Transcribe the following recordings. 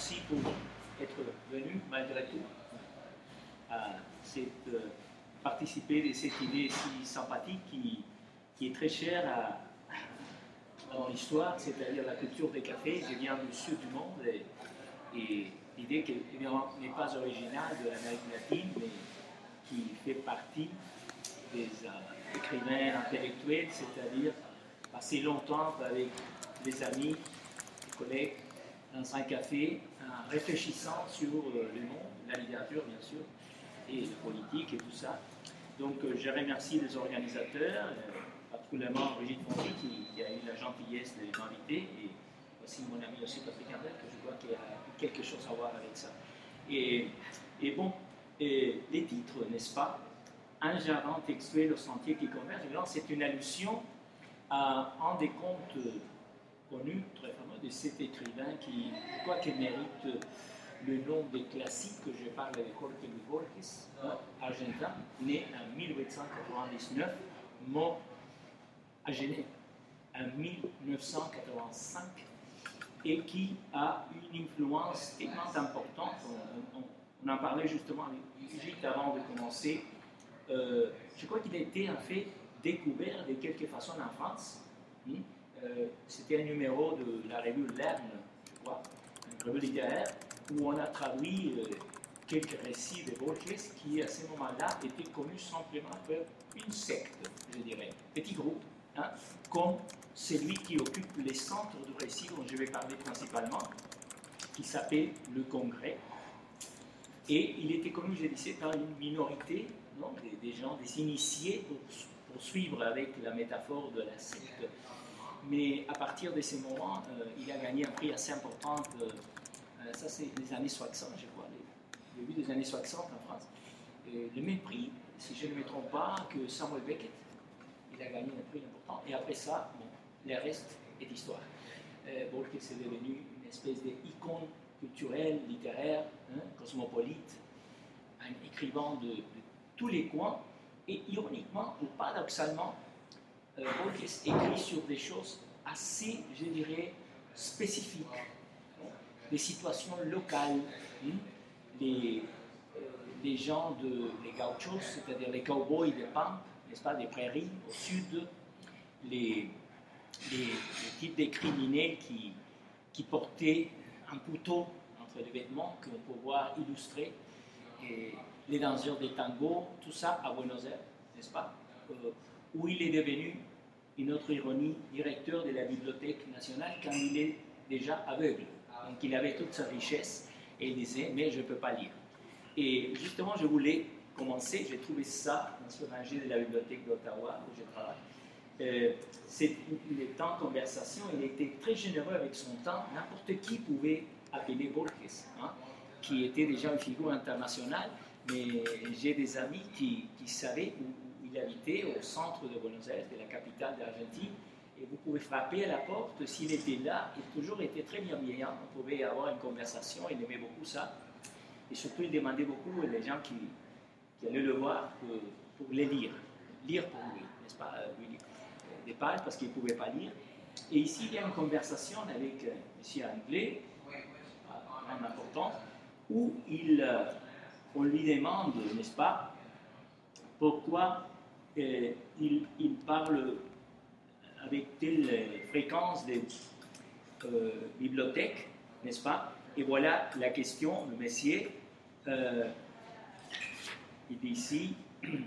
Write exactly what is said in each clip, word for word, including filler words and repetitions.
merci pour être venu malgré tout à cette, euh, participer de cette idée si sympathique qui, qui est très chère à, dans l'histoire, c'est-à-dire la culture des cafés. Je viens du sud du monde et, et l'idée qui n'est pas originale de l'Amérique latine, mais qui fait partie des euh, écrivains intellectuels, c'est-à-dire passer longtemps avec des amis, des collègues, dans un café, en réfléchissant sur euh, le monde, la littérature bien sûr, et la politique et tout ça. Donc euh, je remercie les organisateurs, euh, particulièrement Brigitte Fondy qui, qui a eu la gentillesse de m'inviter, et aussi mon ami aussi Patrick Ambel, que je vois qu'il a quelque chose à voir avec ça. Et, et bon, et les titres, n'est-ce pas? Un jardin textuel au sentier qui converge, c'est une allusion à un des contes connus, très fameux, de cet écrivain qui, quoi qu'il mérite le nom des classiques, que je parle de Jorge Luis Borges, hein, argentin, né en mille huit cent quatre-vingt-dix-neuf, mort à Genève en mille neuf cent quatre-vingt-cinq, et qui a une influence tellement importante. On, on, on en parlait justement juste avant de commencer. Euh, je crois qu'il a été en fait découvert de quelque façon en France. Hein? Euh, C'était un numéro de la revue L'Erne, je crois, une revue littéraire, où on a traduit euh, quelques récits de Borges qui, à ce moment-là, étaient connus simplement par une secte, je dirais, petit groupe, hein, comme celui qui occupe les centres de récits dont je vais parler principalement, qui s'appelle le Congrès. Et il était connu, je disais, par une minorité, non, des, des gens, des initiés, pour, pour suivre avec la métaphore de la secte. Mais à partir de ce moment, euh, il a gagné un prix assez important. Euh, ça, c'est les années soixante, je crois, le début des années soixante en France. Et le même prix, si je ne me trompe pas, que Samuel Beckett. Il a gagné un prix important. Et après ça, bon, le reste est histoire. Euh, Borges est devenu une espèce d'icône culturelle, littéraire, hein, cosmopolite, un écrivain de, de tous les coins. Et ironiquement ou paradoxalement, euh, Borges écrit sur des choses assez, je dirais, spécifiques, hein, des situations locales, hein, les, euh, les gens, de, les gauchos, c'est-à-dire les cowboys des pampas, n'est-ce pas, des prairies au sud, les, les, les types de criminels qui, qui portaient un couteau entre les vêtements qu'on peut voir illustrer, et les danseurs des tangos, tout ça à Buenos Aires, n'est-ce pas, euh, où il est devenu, une autre ironie, directeur de la Bibliothèque nationale quand il est déjà aveugle. Donc il avait toute sa richesse et il disait, mais je ne peux pas lire. Et justement, je voulais commencer, j'ai trouvé ça dans ce rangé de la Bibliothèque d'Ottawa où je travaille. Euh, c'est le temps de conversation, il était très généreux avec son temps, n'importe qui pouvait appeler Borges, hein, qui était déjà une figure internationale, mais j'ai des amis qui, qui savaient où, où il habitait, au centre de Buenos Aires, de la capitale d'Argentine, et vous pouvez frapper à la porte, s'il était là, il a toujours été très bienveillant, on pouvait avoir une conversation, il aimait beaucoup ça, et surtout il demandait beaucoup aux gens qui, qui allaient le voir pour, pour les lire, lire pour lui, n'est-ce pas, lui lire des pages parce qu'il ne pouvait pas lire. Et ici, il y a une conversation avec euh, M. Anglais, vraiment important, où il, euh, on lui demande, n'est-ce pas, pourquoi euh, il, il parle avec telle fréquence des euh, bibliothèques, n'est-ce pas? Et voilà la question, le monsieur, euh, il dit ici,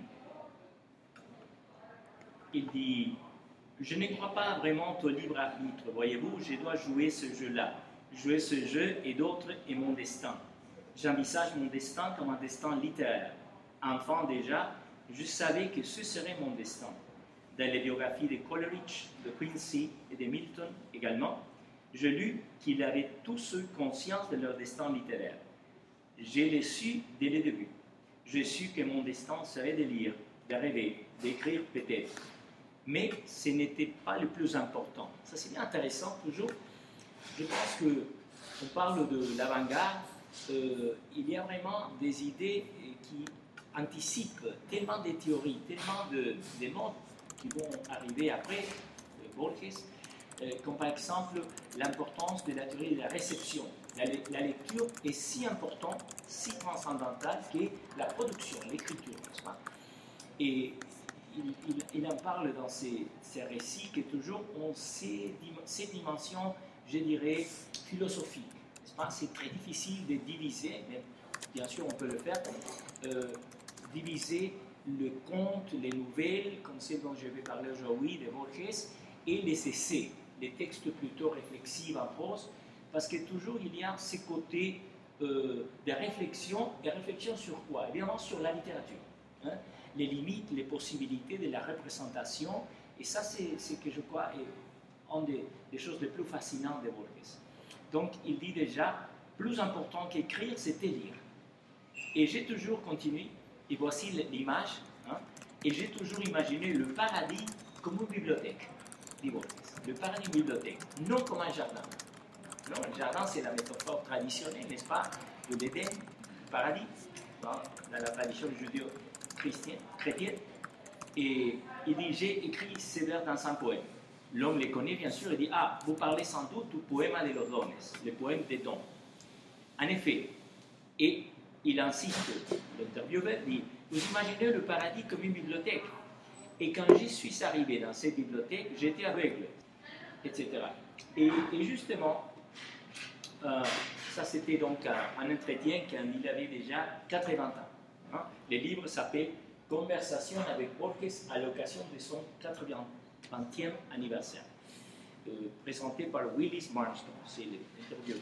il dit, je ne crois pas vraiment au libre arbitre, voyez-vous, je dois jouer ce jeu-là. Jouer ce jeu et d'autres est mon destin. J'envisage mon destin comme un destin littéraire. Enfant déjà, je savais que ce serait mon destin. Dans les biographies de Coleridge, de Quincy et de Milton également, je lus qu'ils avaient tous eu conscience de leur destin littéraire. Je l'ai su dès le début. J'ai su que mon destin serait de lire, de rêver, d'écrire peut-être. Mais ce n'était pas le plus important. Ça, c'est bien intéressant, toujours. Je pense qu'on parle de l'avant-garde, euh, il y a vraiment des idées qui anticipent tellement de théories, tellement de, de modes qui vont arriver après, Borges, euh, comme par exemple l'importance de la théorie de la réception. La, la lecture est si importante, si transcendantale que la production, l'écriture, n'est-ce pas? Et il, il, il en parle dans ses, ses récits que toujours ont ces, ces dimensions, je dirais, philosophiques. N'est-ce pas? C'est très difficile de diviser, mais bien sûr on peut le faire, euh, diviser le conte, les nouvelles, comme celles dont je vais parler aujourd'hui, de Borges, et les essais, les textes plutôt réflexifs en prose, parce que toujours il y a ce côté euh, de réflexion, et réflexion sur quoi? Évidemment sur la littérature, hein? Les limites, les possibilités de la représentation, et ça c'est ce que je crois est une des, des choses les plus fascinantes de Borges. Donc il dit déjà, plus important qu'écrire, c'était lire. Et j'ai toujours continué, et voici l'image, hein, et j'ai toujours imaginé le paradis comme une bibliothèque, dit Borges. Le paradis une bibliothèque, non comme un jardin. Non, le jardin, c'est la métaphore traditionnelle, n'est-ce pas, de l'Éden, du paradis, dans la tradition judéo-chrétienne. Et il dit, j'ai écrit ces vers dans un poème. L'homme les connaît, bien sûr, il dit, ah, vous parlez sans doute du poème de los dones, le poème des dons. En effet, et il insiste, l'intervieweur dit, vous imaginez le paradis comme une bibliothèque. Et quand je suis arrivé dans cette bibliothèque, j'étais aveugle, et cetera. Et, et justement, euh, ça c'était donc un, un entretien quand il avait déjà quatre-vingts ans. Hein. Le livre s'appelle Conversation avec Borges à l'occasion de son quatre-vingtième anniversaire, euh, présenté par Willis Marston, c'est l'intervieweur.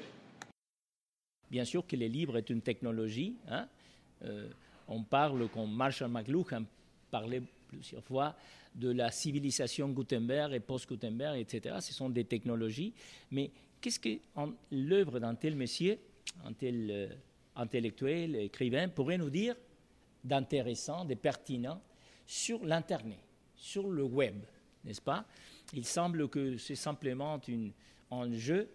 Bien sûr que le livre est une technologie. Hein. Euh, on parle, comme Marshall McLuhan parlait plusieurs fois, de la civilisation Gutenberg et post-Gutenberg, et cetera. Ce sont des technologies. Mais qu'est-ce que l'œuvre d'un tel monsieur, un tel euh, intellectuel, écrivain, pourrait nous dire d'intéressant, de pertinent sur l'Internet, sur le web, n'est-ce pas? Il semble que c'est simplement une, un jeu,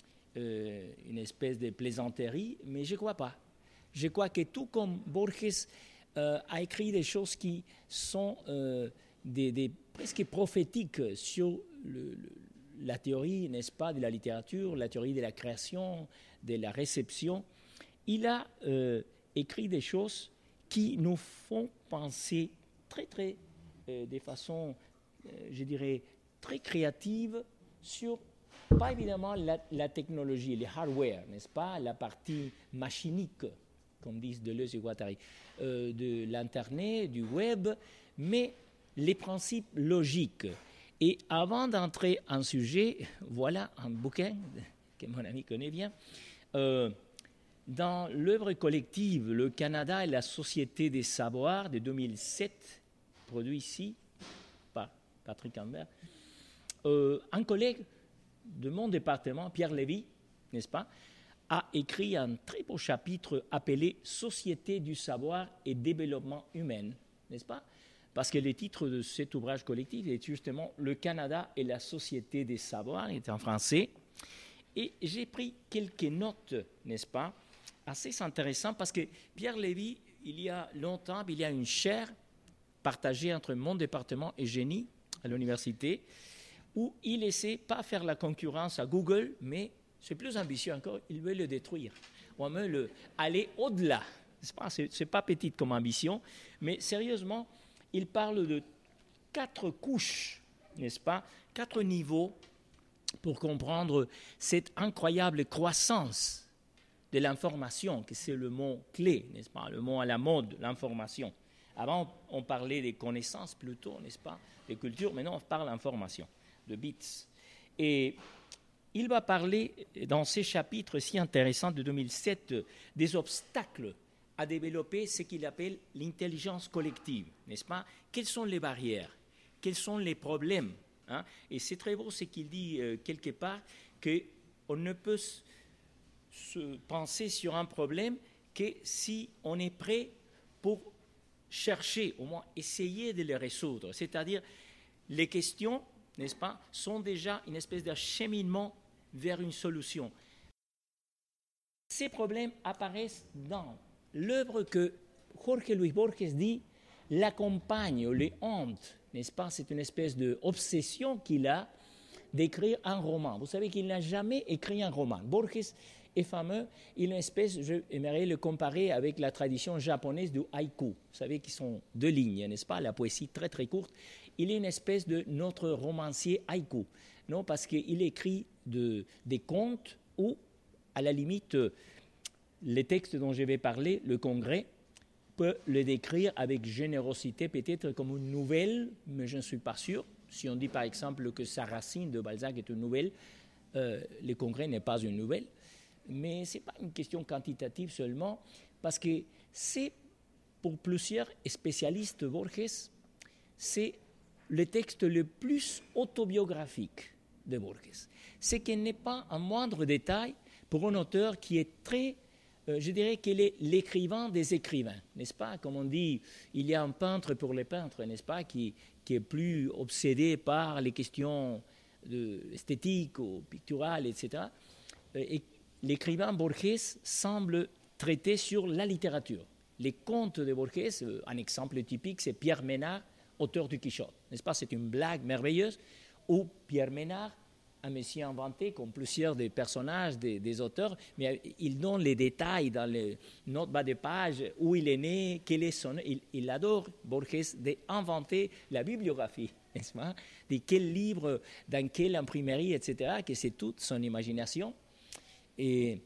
euh, une espèce de plaisanterie, mais je ne crois pas. Je crois que tout comme Borges euh, a écrit des choses qui sont euh, des, des, presque prophétiques sur le, le, la théorie, n'est-ce pas, de la littérature, la théorie de la création, de la réception, il a euh, écrit des choses qui nous font penser très, très, euh, de façon, euh, je dirais, très créative sur, pas évidemment la, la technologie, les hardware, n'est-ce pas, la partie machinique, comme disent Deleuze et Guattari, euh, de l'Internet, du web, mais les principes logiques. Et avant d'entrer en sujet, voilà un bouquin que mon ami connaît bien, euh, dans l'œuvre collective, le Canada et la Société des Savoirs de deux mille sept, produit ici par Patrick Ambert, euh, un collègue de mon département, Pierre Lévy, n'est-ce pas, a écrit un très beau chapitre appelé « Société du savoir et développement humain », n'est-ce pas? Parce que le titre de cet ouvrage collectif est justement « Le Canada et la Société des Savoirs », il est en français. Et j'ai pris quelques notes, n'est-ce pas, assez intéressantes, parce que Pierre Lévy, il y a longtemps, il y a une chaire partagée entre mon département et Génie à l'université, où il essaie pas faire la concurrence à Google, mais c'est plus ambitieux encore, il veut le détruire, ou même le, aller au-delà. Ce n'est pas, c'est, c'est pas petit comme ambition, mais sérieusement, il parle de quatre couches, n'est-ce pas, quatre niveaux pour comprendre cette incroyable croissance de l'information, que c'est le mot clé, n'est-ce pas, le mot à la mode, l'information. Avant, on parlait des connaissances plutôt, n'est-ce pas, des cultures, maintenant on parle d'information, de bits. Et il va parler, dans ces chapitres si intéressants de deux mille sept, des obstacles à développer ce qu'il appelle l'intelligence collective, n'est-ce pas? Quelles sont les barrières? Quels sont les problèmes? Hein? Et c'est très beau ce qu'il dit euh, quelque part, qu'on ne peut s- se penser sur un problème que si on est prêt pour chercher, au moins essayer de les résoudre. C'est-à-dire, les questions, n'est-ce pas, sont déjà une espèce d'acheminement vers une solution. Ces problèmes apparaissent dans l'œuvre que Jorge Luis Borges dit l'accompagne, les hante, n'est-ce pas? C'est une espèce d'obsession qu'il a d'écrire un roman. Vous savez qu'il n'a jamais écrit un roman. Borges est fameux, il est une espèce, j'aimerais le comparer avec la tradition japonaise du haïku. Vous savez qu'ils sont deux lignes, n'est-ce pas, la poésie très très courte. Il est une espèce de notre romancier haïku, non, parce qu'il écrit de, des contes ou, à la limite, les textes dont je vais parler, le Congrès, peut le décrire avec générosité, peut-être comme une nouvelle, mais je ne suis pas sûr. Si on dit par exemple que sa racine de Balzac est une nouvelle, euh, le Congrès n'est pas une nouvelle. Mais ce n'est pas une question quantitative seulement, parce que c'est, pour plusieurs spécialistes Borges, c'est le texte le plus autobiographique de Borges. Ce qui n'est pas un moindre détail pour un auteur qui est très, euh, je dirais qu'il est l'écrivain des écrivains, n'est-ce pas? Comme on dit, il y a un peintre pour les peintres, n'est-ce pas, qui, qui est plus obsédé par les questions de, esthétiques ou picturales, et cetera. Et l'écrivain Borges semble traiter sur la littérature. Les contes de Borges, un exemple typique, c'est Pierre Ménard, auteur du Quichotte. N'est-ce pas? C'est une blague merveilleuse où Pierre Ménard, un messie inventé, comme plusieurs des personnages des, des auteurs, mais il donne les détails dans les notes bas de page, où il est né, quel est son... Il, il adore, Borges, d'inventer la bibliographie, n'est-ce pas? De quel livre, dans quelle imprimerie, et cetera, que c'est toute son imagination. Et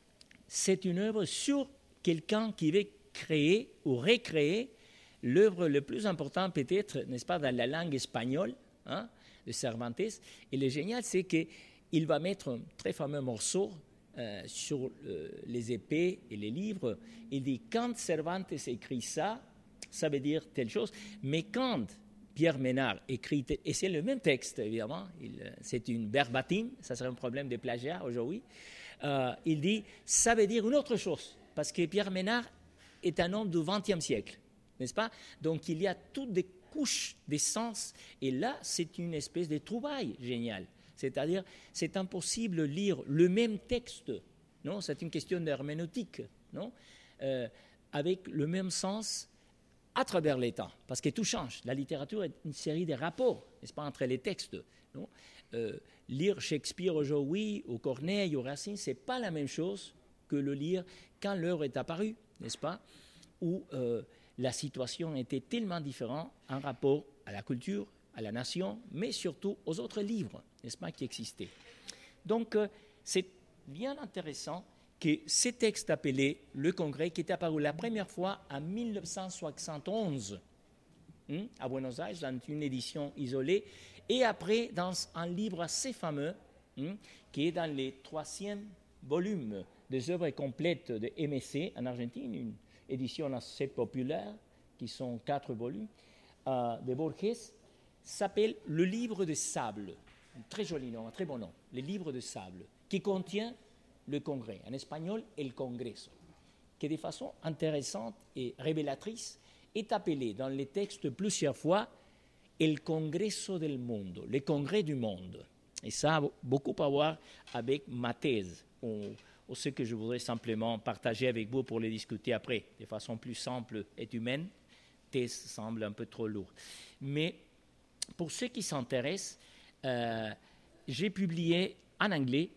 c'est une œuvre sur quelqu'un qui veut créer ou recréer l'œuvre le plus importante peut-être, n'est-ce pas, dans la langue espagnole, hein, de Cervantes. Et le génial, c'est qu'il va mettre un très fameux morceau euh, sur euh, les épées et les livres. Il dit, quand Cervantes écrit ça, ça veut dire telle chose, mais quand Pierre Ménard écrit, et c'est le même texte, évidemment, il, c'est une verbatim, ça serait un problème de plagiat aujourd'hui, euh, il dit, ça veut dire une autre chose, parce que Pierre Ménard est un homme du vingtième siècle, n'est-ce pas? Donc il y a toutes des couches des sens, et là, c'est une espèce de trouvaille géniale. C'est-à-dire, c'est impossible de lire le même texte, non? C'est une question d'herméneutique, non? Euh, avec le même sens à travers les temps, parce que tout change. La littérature est une série de rapports, n'est-ce pas, entre les textes, non? Euh, lire Shakespeare aujourd'hui, ou Corneille, ou Racine, ce n'est pas la même chose que le lire quand l'œuvre est apparue, n'est-ce pas? Où euh, la situation était tellement différente en rapport à la culture, à la nation, mais surtout aux autres livres, n'est-ce pas, qui existaient. Donc, euh, c'est bien intéressant que ce texte appelé Le Congrès, qui est apparu la première fois en mille neuf cent soixante et onze, hein, à Buenos Aires, dans une édition isolée, et après dans un livre assez fameux, hein, qui est dans les troisième volumes des œuvres complètes de M S C en Argentine, une édition assez populaire, qui sont quatre volumes, euh, de Borges, s'appelle Le Livre de Sable. Un très joli nom, un très bon nom, Le Livre de Sable, qui contient le Congrès, en espagnol, El Congreso, qui de façon intéressante et révélatrice est appelé dans les textes plusieurs fois El Congreso del Mundo, le Congrès du monde. Et ça a beaucoup à voir avec ma thèse, ou, ou ce que je voudrais simplement partager avec vous pour les discuter après, de façon plus simple et humaine. Thèse semble un peu trop lourde. Mais pour ceux qui s'intéressent, euh, j'ai publié en anglais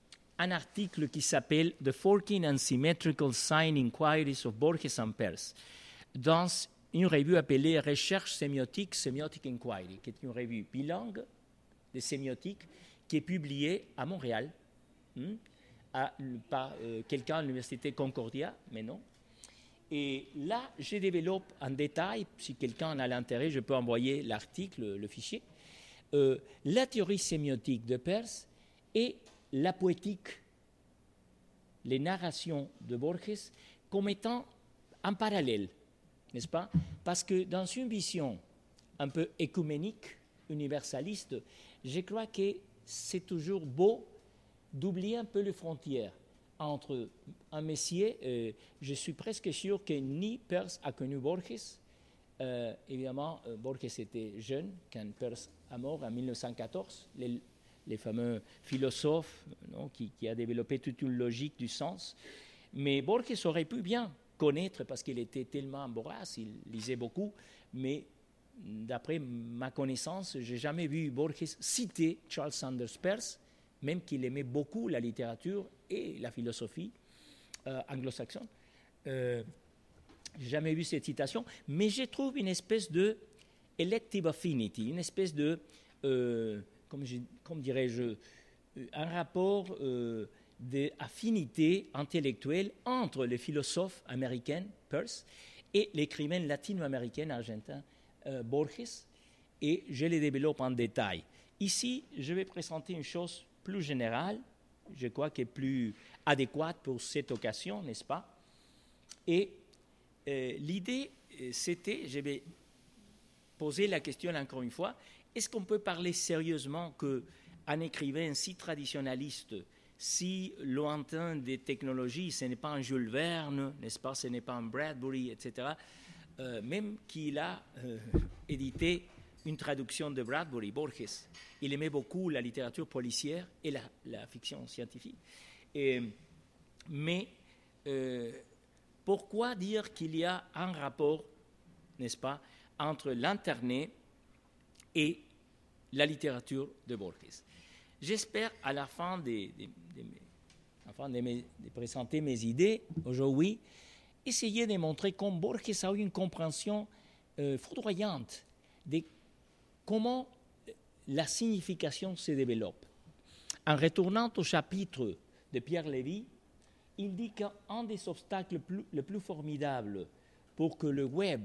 un article qui s'appelle « The fourteen and Symmetrical Sign Inquiries of Borges and Peirce » dans une revue appelée « Recherche sémiotique, Semiotic Inquiry », qui est une revue bilingue de sémiotique qui est publiée à Montréal hein, à, par euh, quelqu'un à l'Université Concordia, mais non. Et là, je développe en détail, si quelqu'un a l'intérêt, je peux envoyer l'article, le fichier, euh, la théorie sémiotique de Peirce et la poétique, les narrations de Borges, comme étant en parallèle, n'est-ce pas? Parce que dans une vision un peu écuménique, universaliste, je crois que c'est toujours beau d'oublier un peu les frontières entre un messier, euh, je suis presque sûr que ni Peirce a connu Borges. Euh, évidemment, euh, Borges était jeune quand Peirce a mort en mille neuf cent quatorze. Les, les fameux philosophes non, qui, qui a développé toute une logique du sens. Mais Borges aurait pu bien connaître, parce qu'il était tellement vorace, il lisait beaucoup, mais d'après ma connaissance, je n'ai jamais vu Borges citer Charles Sanders Peirce, même qu'il aimait beaucoup la littérature et la philosophie euh, anglo-saxonne. Euh, je n'ai jamais vu cette citation, mais je trouve une espèce de elective affinity, une espèce de, euh, comme, je, comme dirais-je, un rapport euh, d'affinité intellectuelle entre les philosophes américains, Peirce, et l'écrivain latino-américain argentin, euh, Borges, et je les développe en détail. Ici, je vais présenter une chose plus générale, je crois qu'elle est plus adéquate pour cette occasion, n'est-ce pas? Et euh, l'idée, c'était, je vais poser la question encore une fois, est-ce qu'on peut parler sérieusement qu'un écrivain si traditionnaliste, si lointain des technologies, ce n'est pas un Jules Verne, n'est-ce pas, ce n'est pas un Bradbury, et cetera, euh, même qu'il a euh, édité une traduction de Bradbury, Borges, il aimait beaucoup la littérature policière et la, la fiction scientifique. Et, mais euh, pourquoi dire qu'il y a un rapport, n'est-ce pas, entre l'Internet et la littérature de Borges? J'espère, à la fin de, de, de, enfin de, mes, de présenter mes idées aujourd'hui, essayer de montrer comment Borges a eu une compréhension euh, foudroyante de comment la signification se développe. En retournant au chapitre de Pierre Lévy, il dit qu'un des obstacles plus, les plus formidables pour que le web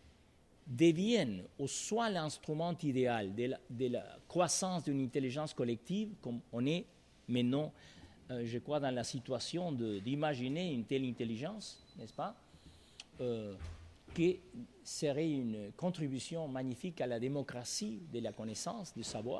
devienne ou soit l'instrument idéal de la, de la croissance d'une intelligence collective, comme on est maintenant, euh, je crois, dans la situation de, d'imaginer une telle intelligence, n'est-ce pas, euh, qui serait une contribution magnifique à la démocratie de la connaissance, du savoir.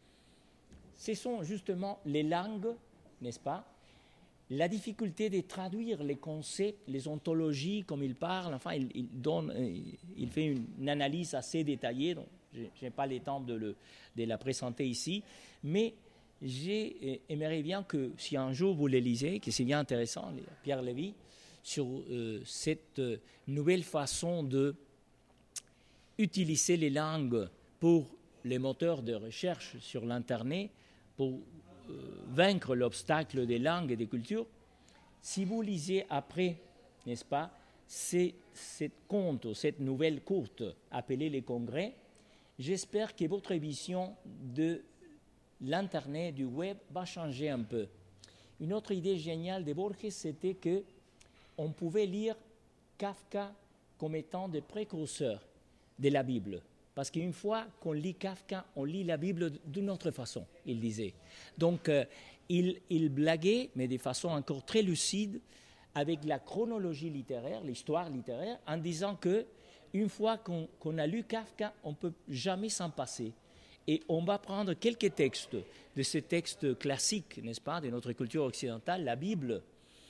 Ce sont justement les langues, n'est-ce pas, la difficulté de traduire les concepts, les ontologies, comme il parle, enfin, il, il, donne, il fait une, une analyse assez détaillée, donc je n'ai pas le temps de, le, de la présenter ici, mais j'aimerais bien que, si un jour vous les lisez, que c'est bien intéressant, Pierre Lévy, sur euh, cette euh, nouvelle façon d'utiliser les langues pour les moteurs de recherche sur l'Internet, pour Euh, vaincre l'obstacle des langues et des cultures. Si vous lisez après, n'est-ce pas, c'est, cette conte, cette nouvelle courte appelée les congrès, j'espère que votre vision de l'Internet, du web, va changer un peu. Une autre idée géniale de Borges, c'était qu'on pouvait lire Kafka comme étant le précurseur de la Bible. Parce qu'une fois qu'on lit Kafka, on lit la Bible d'une autre façon, il disait. Donc, euh, il, il blaguait, mais de façon encore très lucide, avec la chronologie littéraire, l'histoire littéraire, en disant qu'une fois qu'on, qu'on a lu Kafka, on ne peut jamais s'en passer. Et on va prendre quelques textes de ces textes classiques, n'est-ce pas, de notre culture occidentale, la Bible,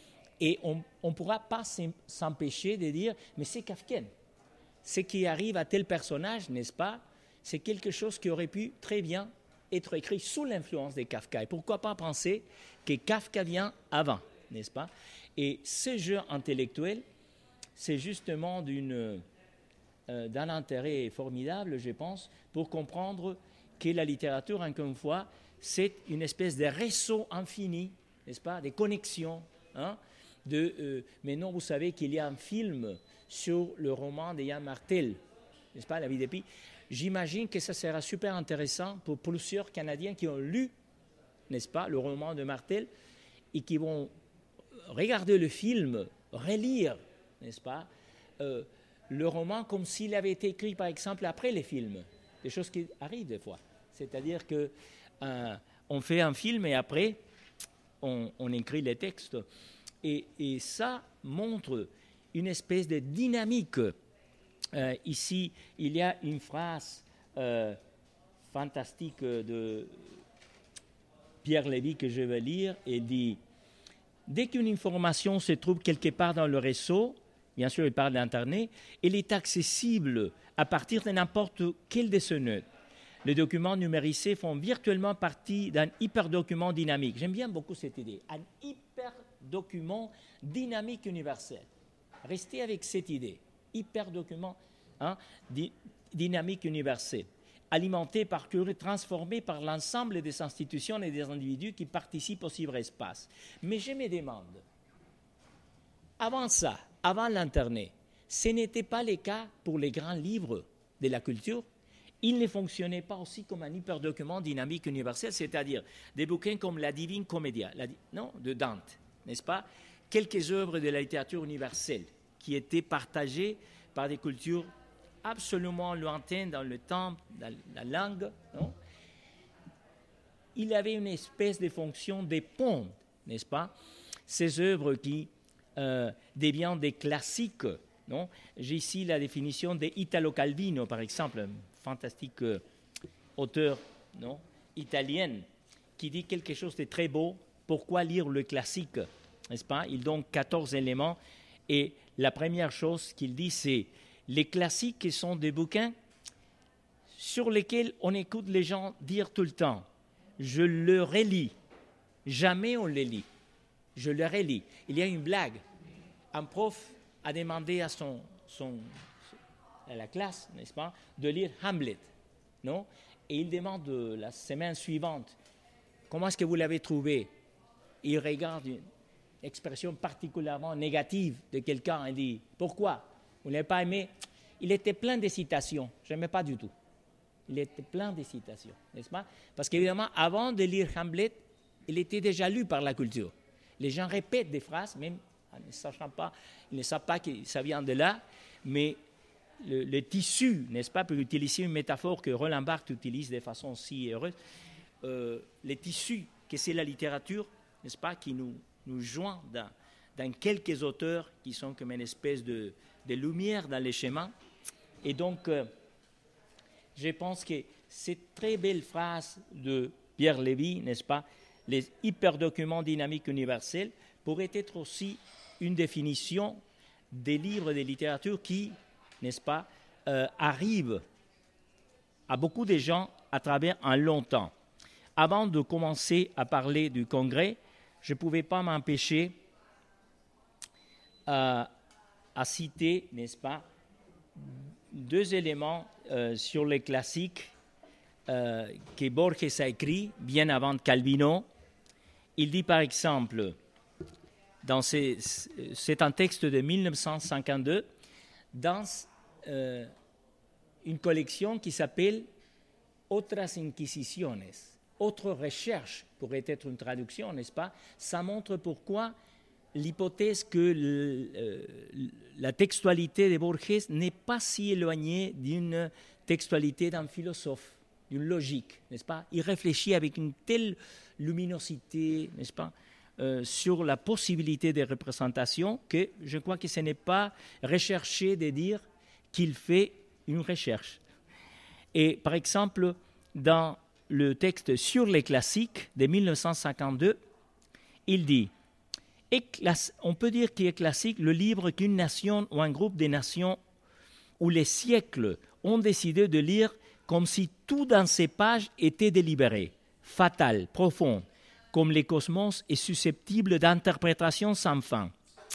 et on ne pourra pas s'empêcher de dire « mais c'est kafkien ». Ce qui arrive à tel personnage, n'est-ce pas, c'est quelque chose qui aurait pu très bien être écrit sous l'influence de Kafka. Et pourquoi pas penser que Kafka vient avant, n'est-ce pas? Et ce jeu intellectuel, c'est justement d'une, euh, d'un intérêt formidable, je pense, pour comprendre que la littérature, encore une fois, c'est une espèce de réseau infini, n'est-ce pas, des connexions. Hein, de, euh, maintenant, vous savez qu'il y a un film sur le roman de Yann Martel, n'est-ce pas, La vie des Pi. J'imagine que ça sera super intéressant pour plusieurs Canadiens qui ont lu, n'est-ce pas, le roman de Martel et qui vont regarder le film, relire, n'est-ce pas, euh, le roman comme s'il avait été écrit, par exemple, après les films. Des choses qui arrivent des fois. C'est-à-dire qu'on euh, fait un film et après, on, on écrit les textes. Et, et ça montre une espèce de dynamique. Euh, ici, il y a une phrase euh, fantastique de Pierre Lévy que je vais lire. Il dit « Dès qu'une information se trouve quelque part dans le réseau, bien sûr, il parle d'Internet, elle est accessible à partir de n'importe quel de ces nœuds. Les documents numérisés font virtuellement partie d'un hyperdocument dynamique. » J'aime bien beaucoup cette idée. Un hyperdocument dynamique universel. Restez avec cette idée. Hyperdocument, hein, di- dynamique universelle, alimentée par curiosité, transformée par l'ensemble des institutions et des individus qui participent au cyberespace. Mais je me demande, avant ça, avant l'Internet, ce n'était pas le cas pour les grands livres de la culture. Ils ne fonctionnaient pas aussi comme un hyperdocument dynamique universel, c'est-à-dire des bouquins comme la Divine Commedia, la, non, de Dante, n'est-ce pas? Quelques œuvres de la littérature universelle qui étaient partagées par des cultures absolument lointaines dans le temps, dans la langue. Non? Il avait une espèce de fonction de pont, n'est-ce pas? Ces œuvres qui euh, deviennent des classiques. Non? J'ai ici la définition d'Italo Calvino, par exemple, un fantastique euh, auteur non? italien, qui dit quelque chose de très beau. Pourquoi lire le classique, n'est-ce pas? Il donne quatorze éléments, et la première chose qu'il dit, c'est les classiques sont des bouquins sur lesquels on écoute les gens dire tout le temps « je le relis ». Jamais on les lit. Je le relis. Il y a une blague. Un prof a demandé à, son, son, à la classe, n'est-ce pas, de lire Hamlet, non? Et il demande la semaine suivante, comment est-ce que vous l'avez trouvé? Il regarde une expression particulièrement négative de quelqu'un et dit, pourquoi? Vous ne l'avez pas aimé? Il était plein de citations, je n'aimais pas du tout. Il était plein de citations, n'est-ce pas? Parce qu'évidemment, avant de lire Hamlet, il était déjà lu par la culture. Les gens répètent des phrases, même en ne sachant pas, ils ne savent pas que ça vient de là, mais le, le tissu, n'est-ce pas, pour utiliser une métaphore que Roland Barthes utilise de façon si heureuse, euh, le tissu que c'est la littérature, n'est-ce pas, qui nous, nous joint dans, dans quelques auteurs qui sont comme une espèce de, de lumière dans les chemins. Et donc, euh, je pense que cette très belle phrase de Pierre Lévy, n'est-ce pas, les hyperdocuments dynamiques universels, pourrait être aussi une définition des livres de littérature qui, n'est-ce pas, euh, arrivent à beaucoup de gens à travers un long temps. Avant de commencer à parler du congrès, je ne pouvais pas m'empêcher euh, à citer, n'est-ce pas, deux éléments euh, sur les classiques euh, que Borges a écrit bien avant Calvino. Il dit par exemple, dans ces, c'est un texte de mille neuf cent cinquante-deux, dans euh, une collection qui s'appelle Otras Inquisiciones, autres recherches pourrait être une traduction, n'est-ce pas? Ça montre pourquoi l'hypothèse que le, euh, la textualité de Borges n'est pas si éloignée d'une textualité d'un philosophe, d'une logique, n'est-ce pas? Il réfléchit avec une telle luminosité, n'est-ce pas, euh, sur la possibilité de représentation que je crois que ce n'est pas recherché de dire qu'il fait une recherche. Et par exemple, dans le texte sur les classiques de mille neuf cent cinquante-deux, il dit « On peut dire qu'il est classique le livre qu'une nation ou un groupe de nations ou les siècles ont décidé de lire comme si tout dans ces pages était délibéré, fatal, profond, comme le cosmos est susceptible d'interprétation sans fin. »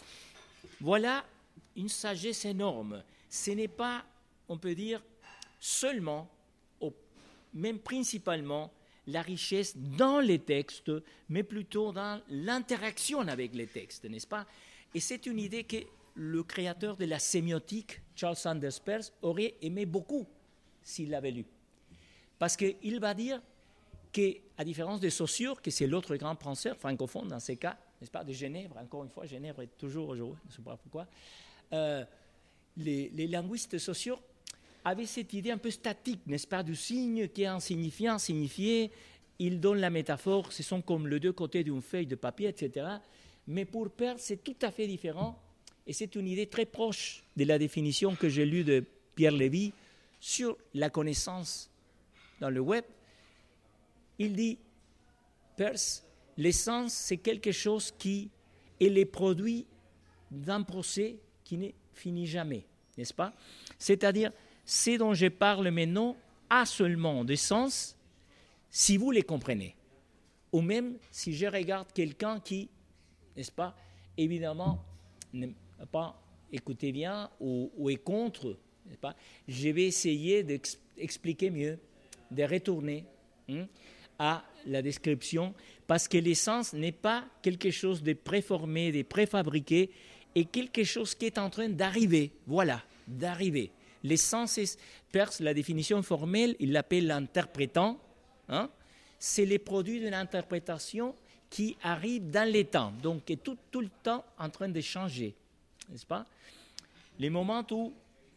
Voilà une sagesse énorme. Ce n'est pas, on peut dire, seulement, ou même principalement, la richesse dans les textes, mais plutôt dans l'interaction avec les textes, n'est-ce pas? Et c'est une idée que le créateur de la sémiotique, Charles Sanders Peirce, aurait aimé beaucoup s'il l'avait lu. Parce qu'il va dire qu'à différence de Saussure, que c'est l'autre grand penseur francophone dans ces cas, n'est-ce pas, de Genève, encore une fois, Genève est toujours aujourd'hui, je ne sais pas pourquoi, euh, les, les linguistes sociaux avaient cette idée un peu statique, n'est-ce pas, du signe qui est insignifiant, signifié, ils donnent la métaphore, ce sont comme les deux côtés d'une feuille de papier, et cetera. Mais pour Peirce, c'est tout à fait différent, et c'est une idée très proche de la définition que j'ai lue de Pierre Lévy sur la connaissance dans le web. Il dit, Peirce, l'essence, c'est quelque chose qui est le produit d'un procès qui ne finit jamais, n'est-ce pas? C'est-à-dire, ce dont je parle maintenant a seulement de sens si vous les comprenez. Ou même si je regarde quelqu'un qui, n'est-ce pas, évidemment, n'a pas écouté bien ou, ou est contre n'est-ce pas? Je vais essayer d'expliquer mieux, de retourner hein, à la description, parce que l'essence n'est pas quelque chose de préformé, de préfabriqué, et quelque chose qui est en train d'arriver. Voilà, d'arriver. L'essence est, Peirce, la définition formelle, il l'appelle l'interprétant. Hein? C'est les produits d'une interprétation qui arrive dans les temps, donc qui est tout, tout le temps en train de changer, n'est-ce pas? Les moments où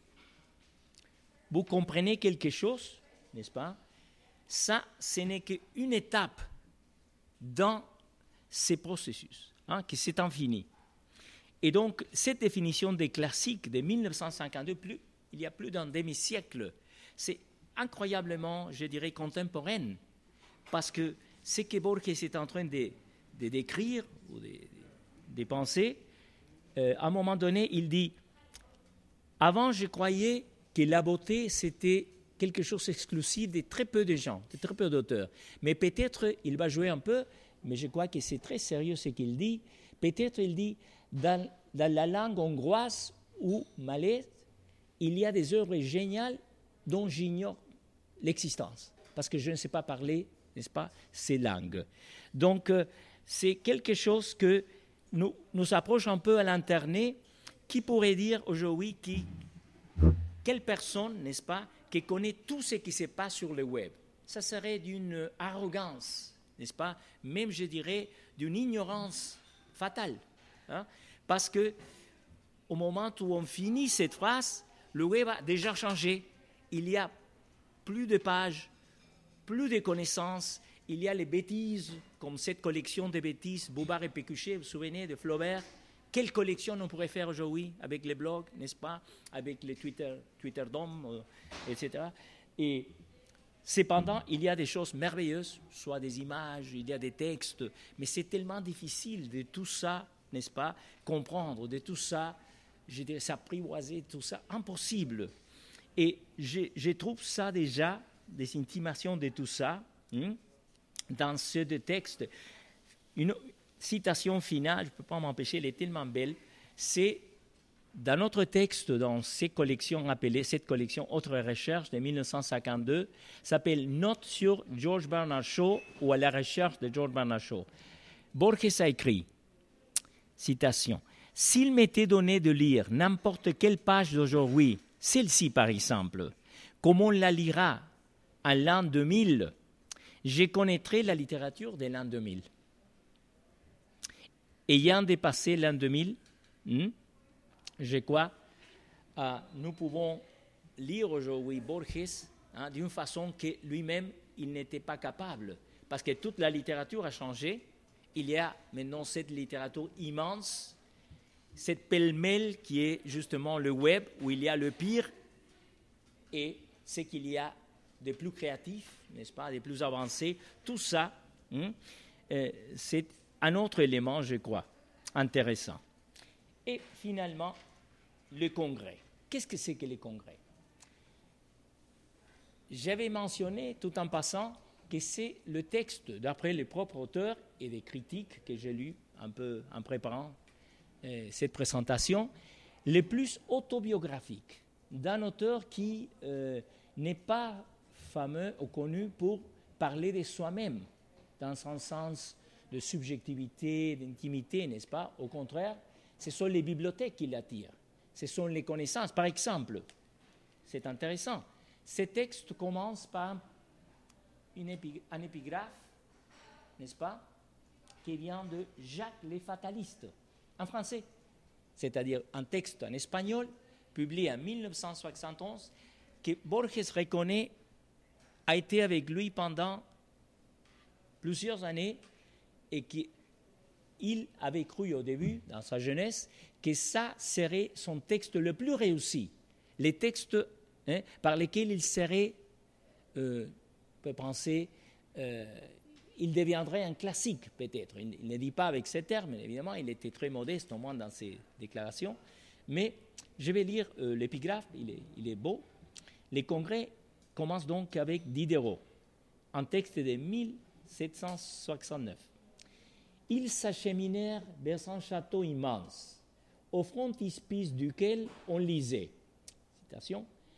vous comprenez quelque chose, n'est-ce pas? Ça, ce n'est qu'une étape dans ces processus, hein, qui s'est infini. Et donc, cette définition des classiques de mille neuf cent cinquante-deux, plus, il y a plus d'un demi-siècle, c'est incroyablement, je dirais, contemporaine, parce que ce que Borges est en train de, de décrire ou de, de penser, euh, à un moment donné, il dit « Avant, je croyais que la beauté, c'était quelque chose d'exclusif de très peu de gens, de très peu d'auteurs. Mais peut-être, il va jouer un peu, mais je crois que c'est très sérieux ce qu'il dit. Peut-être, il dit, dans, dans la langue hongroise ou malaise, il y a des œuvres géniales dont j'ignore l'existence, parce que je ne sais pas parler, n'est-ce pas, ces langues. Donc, euh, c'est quelque chose que nous, nous approche un peu à l'internet, qui pourrait dire aujourd'hui qui, quelle personne, n'est-ce pas, qui connaît tout ce qui se passe sur le web. Ça serait d'une arrogance, n'est-ce pas, même je dirais d'une ignorance fatale. Hein? Parce que au moment où on finit cette phrase, le web a déjà changé. Il y a plus de pages, plus de connaissances. Il y a les bêtises, comme cette collection de bêtises, Bouvard et Pécuchet, vous vous souvenez de Flaubert? Quelle collection on pourrait faire aujourd'hui avec les blogs, n'est-ce pas, avec les Twitter, Twitter d'hommes, euh, et cetera. Et cependant, il y a des choses merveilleuses, soit des images, il y a des textes, mais c'est tellement difficile de tout ça, n'est-ce pas, comprendre, de tout ça, je dirais, s'apprivoiser, tout ça, impossible. Et je, je trouve ça déjà, des intimations de tout ça, hein, dans ce texte. Une citation finale, je ne peux pas m'empêcher, elle est tellement belle, c'est dans notre texte, dans ces collections appelées, cette collection Autres recherches de mille neuf cent cinquante-deux, s'appelle Notes sur George Bernard Shaw ou à la recherche de George Bernard Shaw. Borges a écrit, citation, « S'il m'était donné de lire n'importe quelle page d'aujourd'hui, celle-ci par exemple, comme on la lira en l'an deux mille, je connaîtrais la littérature de l'an deux mille. » Ayant dépassé l'an deux mille, hmm, je crois, euh, nous pouvons lire aujourd'hui Borges hein, d'une façon que lui-même, il n'était pas capable. Parce que toute la littérature a changé. Il y a maintenant cette littérature immense, cette pêle-mêle qui est justement le web, où il y a le pire et ce qu'il y a de plus créatif, n'est-ce pas, de plus avancé. Tout ça, hmm, euh, c'est un autre élément, je crois, intéressant. Et finalement, le congrès. Qu'est-ce que c'est que le congrès? J'avais mentionné, tout en passant, que c'est le texte, d'après les propres auteurs et des critiques que j'ai lus un peu en préparant euh, cette présentation, le plus autobiographique d'un auteur qui euh, n'est pas fameux ou connu pour parler de soi-même, dans son sens de subjectivité, d'intimité, n'est-ce pas? Au contraire, ce sont les bibliothèques qui l'attirent, ce sont les connaissances. Par exemple, c'est intéressant, ces textes commencent par une épi- un épigraphe, n'est-ce pas, qui vient de Jacques les Fatalistes, en français, c'est-à-dire un texte en espagnol, publié en mille neuf cent soixante et onze, que Borges reconnaît a été avec lui pendant plusieurs années et qu'il avait cru au début, dans sa jeunesse, que ça serait son texte le plus réussi, les textes hein, par lesquels il serait, euh, on peut penser, euh, il deviendrait un classique peut-être. Il, il ne dit pas avec ces termes, évidemment, il était très modeste au moins dans ses déclarations, mais je vais lire euh, l'épigraphe, il est, il est beau. Les congrès commencent donc avec Diderot, un texte de mille sept cent soixante-neuf. Ils s'acheminèrent vers un château immense, au frontispice duquel on lisait, citation,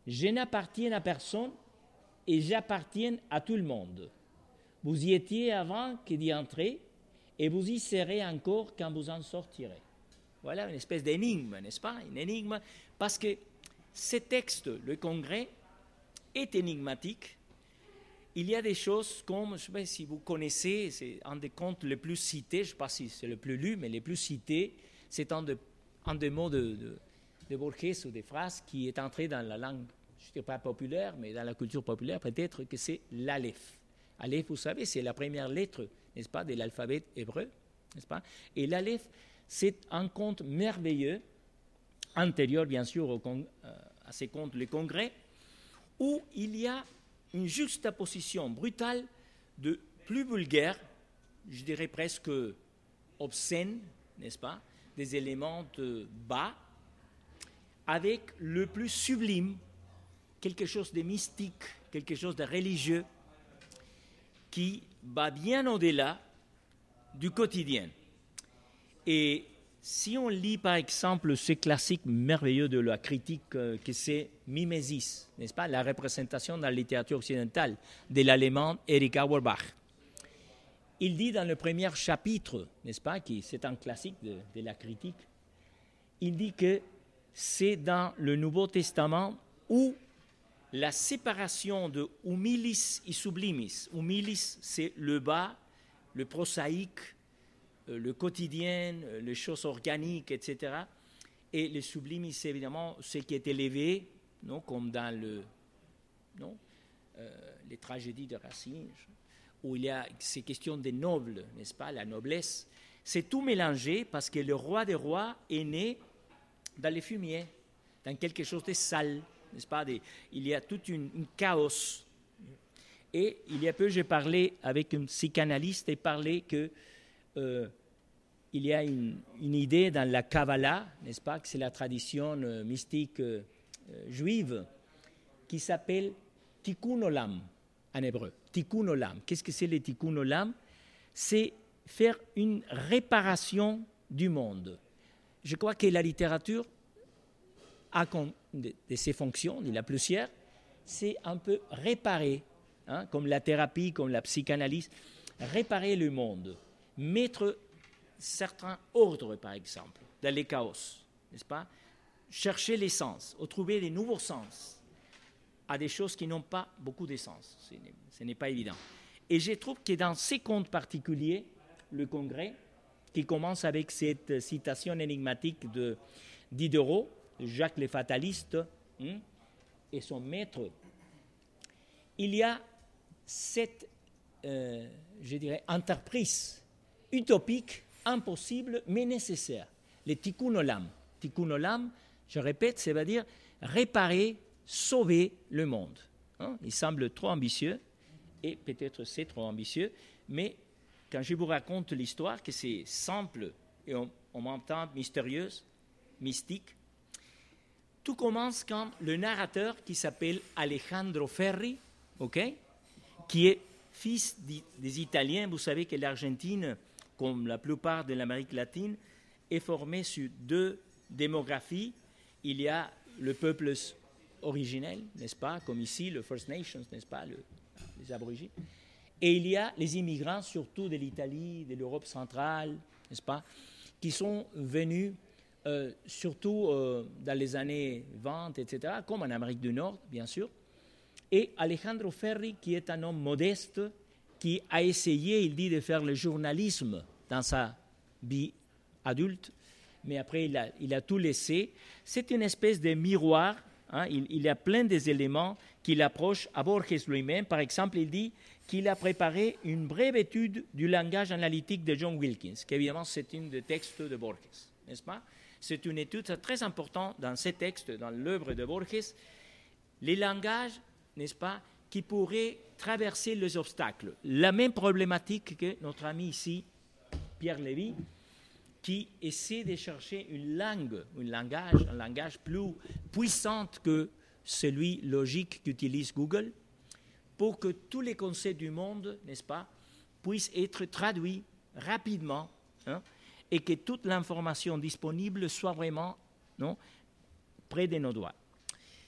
Je n'appartiens à personne et j'appartiens à tout le monde. Vous y étiez avant que d'y entrer et vous y serez encore quand vous en sortirez. Voilà une espèce d'énigme, n'est-ce pas? Une énigme, parce que ce texte, le Congrès, est énigmatique. Il y a des choses comme, je ne sais pas si vous connaissez, c'est un des contes les plus cités, je ne sais pas si c'est le plus lu, mais les plus cités, c'est un, de, un des mots de, de, de Borges ou des phrases qui est entré dans la langue, je ne dirais pas populaire, mais dans la culture populaire, peut-être que c'est l'Aleph. Aleph, vous savez, c'est la première lettre, n'est-ce pas, de l'alphabet hébreu, n'est-ce pas? Et l'Aleph, c'est un conte merveilleux, antérieur bien sûr au con, euh, à ces contes, le Congrès, où il y a une juxtaposition brutale de plus vulgaire, je dirais presque obscène, n'est-ce pas, des éléments de bas, avec le plus sublime, quelque chose de mystique, quelque chose de religieux, qui va bien au-delà du quotidien. Et si on lit par exemple ce classique merveilleux de la critique euh, que c'est Mimesis, n'est-ce pas, la représentation dans la littérature occidentale de l'allemand Erich Auerbach, il dit dans le premier chapitre, n'est-ce pas, qui c'est un classique de, de la critique, il dit que c'est dans le Nouveau Testament où la séparation de humilis et sublimis, humilis c'est le bas, le prosaïque, le quotidien, les choses organiques, et cetera. Et le sublime, c'est évidemment ce qui est élevé, non, comme dans le, non, euh, les tragédies de Racine, où il y a ces questions des nobles, n'est-ce pas, la noblesse. C'est tout mélangé parce que le roi des rois est né dans les fumiers, dans quelque chose de sale, n'est-ce pas? Des, il y a tout une, une chaos. Et il y a peu, j'ai parlé avec un psychanalyste et parlé que Euh, il y a une, une idée dans la Kabbalah, n'est-ce pas, que c'est la tradition euh, mystique euh, juive, qui s'appelle Tikkun Olam en hébreu. Tikkun Olam. Qu'est-ce que c'est le Tikkun Olam? C'est faire une réparation du monde. Je crois que la littérature a comme de, de ses fonctions, il y en a plusieurs, c'est un peu réparer, hein, comme la thérapie, comme la psychanalyse, réparer le monde. Mettre certains ordres, par exemple, dans les chaos, n'est-ce pas? Chercher les sens, ou trouver des nouveaux sens à des choses qui n'ont pas beaucoup de sens. Ce n'est, ce n'est pas évident. Et je trouve que dans ces contes particuliers, le Congrès, qui commence avec cette citation énigmatique de Diderot, de Jacques le Fataliste, hein, et son maître, il y a cette, euh, je dirais, entreprise utopique, impossible, mais nécessaire. Le Tikkun Olam. Tikkun Olam, je répète, ça veut dire réparer, sauver le monde. Hein? Il semble trop ambitieux, et peut-être c'est trop ambitieux, mais quand je vous raconte l'histoire, que c'est simple et on, on m'entend mystérieuse, mystique, tout commence quand le narrateur, qui s'appelle Alejandro Ferri, okay, qui est fils des Italiens, vous savez que l'Argentine, comme la plupart de l'Amérique latine, est formée sur deux démographies. Il y a le peuple originel, n'est-ce pas, comme ici, le First Nations, n'est-ce pas, le, les aborigènes. Et il y a les immigrants, surtout de l'Italie, de l'Europe centrale, n'est-ce pas, qui sont venus, euh, surtout euh, dans les années vingt, et cetera, comme en Amérique du Nord, bien sûr. Et Alejandro Ferri, qui est un homme modeste, qui a essayé, il dit, de faire le journalisme dans sa vie adulte, mais après il a, il a tout laissé. C'est une espèce de miroir, hein, il, il y a plein des éléments qui l'approchent à Borges lui-même. Par exemple, il dit qu'il a préparé une brève étude du langage analytique de John Wilkins, qu'évidemment c'est un des textes de Borges, n'est-ce pas? C'est une étude très importante dans ces textes, dans l'œuvre de Borges, les langages, n'est-ce pas, qui pourraient traverser les obstacles. La même problématique que notre ami ici, Pierre Lévy, qui essaie de chercher une langue, un langage, un langage plus puissant que celui logique qu'utilise Google, pour que tous les concepts du monde, n'est-ce pas, puissent être traduits rapidement, hein, et que toute l'information disponible soit vraiment, non, près de nos doigts.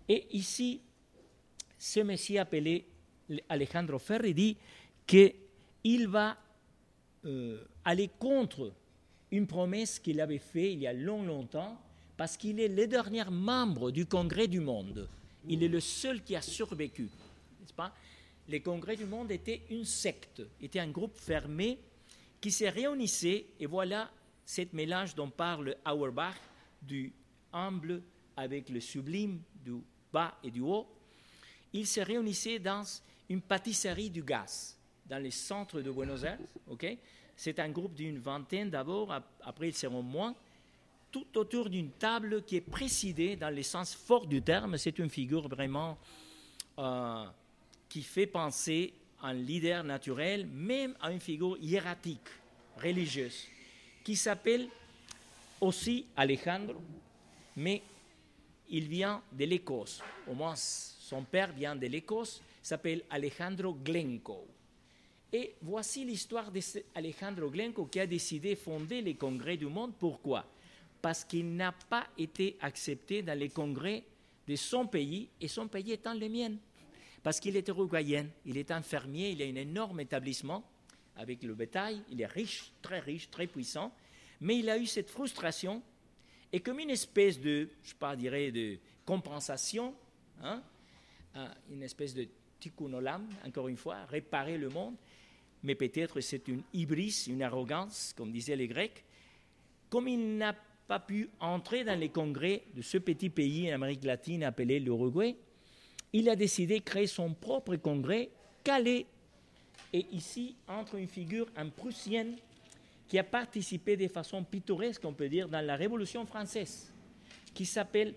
Et ici, ce monsieur appelé Alejandro Ferri dit qu'il va euh, aller contre une promesse qu'il avait faite il y a long, longtemps, parce qu'il est le dernier membre du Congrès du monde. Il est le seul qui a survécu, n'est-ce pas? Le Congrès du monde était une secte, était un groupe fermé qui se réunissait, et voilà ce mélange dont parle Auerbach, du humble avec le sublime, du bas et du haut. Ils se réunissaient dans une pâtisserie du gaz, dans le centre de Buenos Aires. Okay? C'est un groupe d'une vingtaine d'abord, après ils seront moins, tout autour d'une table qui est présidée dans le sens fort du terme. C'est une figure vraiment euh, qui fait penser à un leader naturel, même à une figure hiératique, religieuse, qui s'appelle aussi Alejandro, mais il vient de l'Écosse. Au moins, son père vient de l'Écosse, s'appelle Alejandro Glencoe. Et voici l'histoire d'Alejandro Glencoe qui a décidé de fonder les congrès du monde. Pourquoi? Parce qu'il n'a pas été accepté dans les congrès de son pays, et son pays étant le mien. Parce qu'il est uruguayen, il est un fermier, il a un énorme établissement avec le bétail, il est riche, très riche, très puissant, mais il a eu cette frustration, et comme une espèce de, je ne sais pas, dirais, de compensation, hein, une espèce de tikkun olam, encore une fois, réparer le monde, mais peut-être c'est une hybris, une arrogance, comme disaient les Grecs. Comme il n'a pas pu entrer dans les congrès de ce petit pays en Amérique latine appelé l'Uruguay, il a décidé de créer son propre congrès, Calais. Et ici entre une figure, un Prussienne, qui a participé de façon pittoresque, on peut dire, dans la Révolution française, qui s'appelle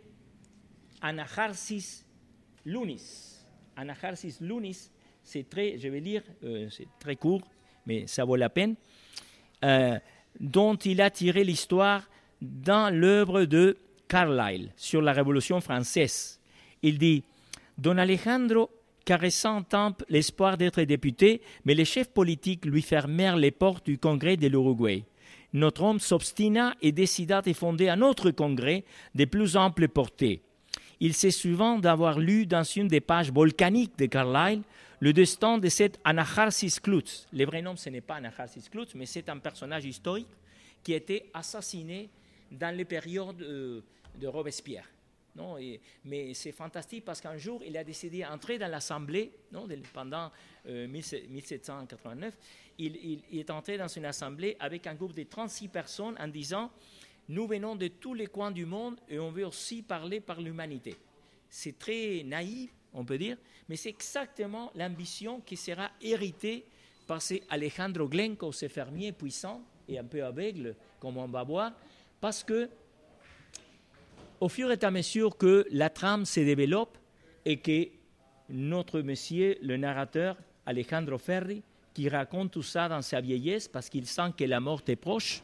Anacharsis Lunis. Anacharsis Lunis, c'est très, je vais lire, euh, c'est très court, mais ça vaut la peine, euh, dont il a tiré l'histoire dans l'œuvre de Carlyle sur la Révolution française. Il dit « Don Alejandro caressa en temple l'espoir d'être député, mais les chefs politiques lui fermèrent les portes du congrès de l'Uruguay. Notre homme s'obstina et décida de fonder un autre congrès de plus ample portée. Il s'est souvent d'avoir lu dans une des pages volcaniques de Carlyle le destin de cet Anacharsis Cloots. Le vrai nom, ce n'est pas Anacharsis Cloots, mais c'est un personnage historique qui a été assassiné dans les périodes euh, de Robespierre. Non, et, mais c'est fantastique parce qu'un jour, il a décidé d'entrer dans l'Assemblée, non, pendant euh, mille sept cent quatre-vingt-neuf, il, il, il est entré dans une assemblée avec un groupe de trente-six personnes en disant « Nous venons de tous les coins du monde et on veut aussi parler par l'humanité ». C'est très naïf, on peut dire, mais c'est exactement l'ambition qui sera héritée par ces Alejandro Glencoe, ce fermier puissant et un peu aveugle, comme on va voir, parce que au fur et à mesure que la trame se développe et que notre monsieur, le narrateur, Alejandro Ferri, qui raconte tout ça dans sa vieillesse parce qu'il sent que la mort est proche,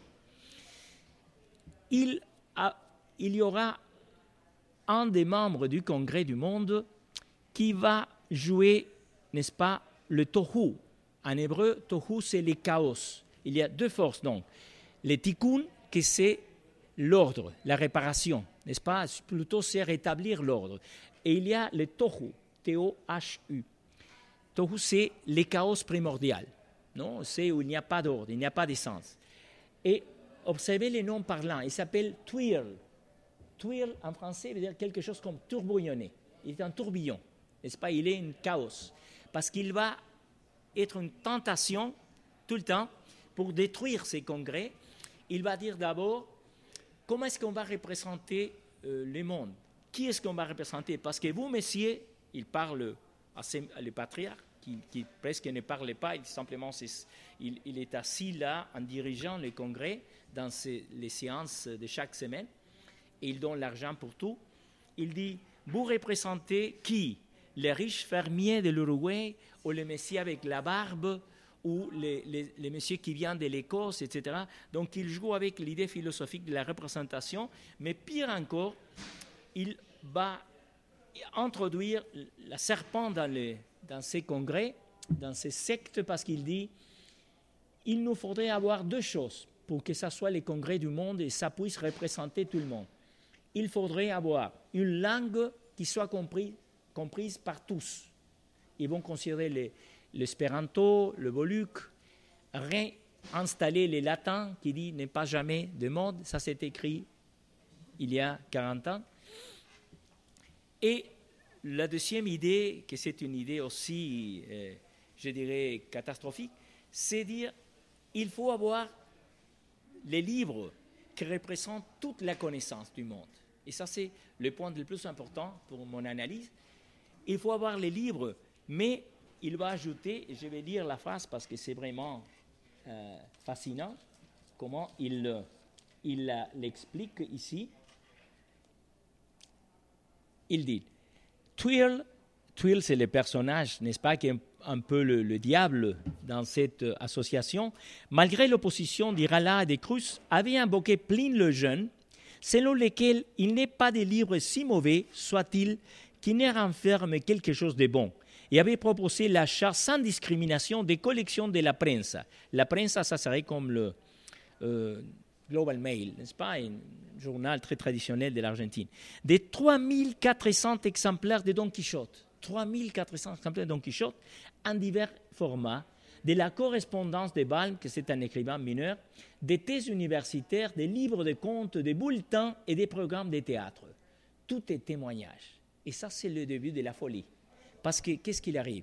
il, a, il y aura un des membres du Congrès du monde qui va jouer, n'est-ce pas, le tohu. En hébreu, tohu, c'est le chaos. Il y a deux forces, donc. Le tikkun, que c'est l'ordre, la réparation, n'est-ce pas? Plutôt, c'est rétablir l'ordre. Et il y a le tohu, T O H U. Tohu, c'est le chaos primordial. Non? C'est où il n'y a pas d'ordre, il n'y a pas d'essence. Et observez les noms parlants. Il s'appelle twirl. Twirl, en français, veut dire quelque chose comme tourbillonner. Il est un tourbillon, n'est-ce pas? Il est un chaos. Parce qu'il va être une tentation tout le temps pour détruire ces congrès. Il va dire d'abord comment est-ce qu'on va représenter euh, le monde? Qui est-ce qu'on va représenter? Parce que vous, messieurs, il parle à, ses, à le patriarche, qui, qui presque ne parle pas, il, simplement il, il est assis là en dirigeant le congrès dans ses, les séances de chaque semaine, et il donne l'argent pour tout. Il dit, vous représentez qui? Les riches fermiers de l'Uruguay, ou les messieurs avec la barbe, ou les, les, les messieurs qui viennent de l'Écosse, et cetera. Donc, il joue avec l'idée philosophique de la représentation, mais pire encore, il va introduire la serpent dans, les, dans ces congrès, dans ces sectes, parce qu'il dit il nous faudrait avoir deux choses pour que ça soit les congrès du monde et ça puisse représenter tout le monde. Il faudrait avoir une langue qui soit compris, comprise par tous. Ils vont considérer les, l'espéranto, le Boluk, réinstaller les latins qui dit n'est pas jamais de mode, ça s'est écrit il y a quarante ans. Et la deuxième idée, que c'est une idée aussi, euh, je dirais, catastrophique, c'est dire il faut avoir les livres qui représentent toute la connaissance du monde. Et ça, c'est le point le plus important pour mon analyse. Il faut avoir les livres, mais il va ajouter, et je vais lire la phrase parce que c'est vraiment euh, fascinant, comment il, il euh, l'explique ici. Il dit, Twirl, Twirl c'est le personnage, n'est-ce pas, qui est un peu le, le diable dans cette euh, association, malgré l'opposition d'Irala et de Cruz, avait invoqué Pline le Jeune, selon lequel il n'est pas de livre si mauvais, soit-il, qui ne renferme quelque chose de bon, et avait proposé l'achat sans discrimination des collections de la prensa. La prensa, ça serait comme le euh, Global Mail, n'est-ce pas, un journal très traditionnel de l'Argentine, des trois mille quatre cents exemplaires de Don Quichotte, trois mille quatre cents exemplaires de Don Quichotte, en divers formats, de la correspondance de Balme, que c'est un écrivain mineur, des thèses universitaires, des livres de contes, des bulletins et des programmes de théâtre. Tout est témoignage. Et ça, c'est le début de la folie. Parce que, qu'est-ce qu'il arrive?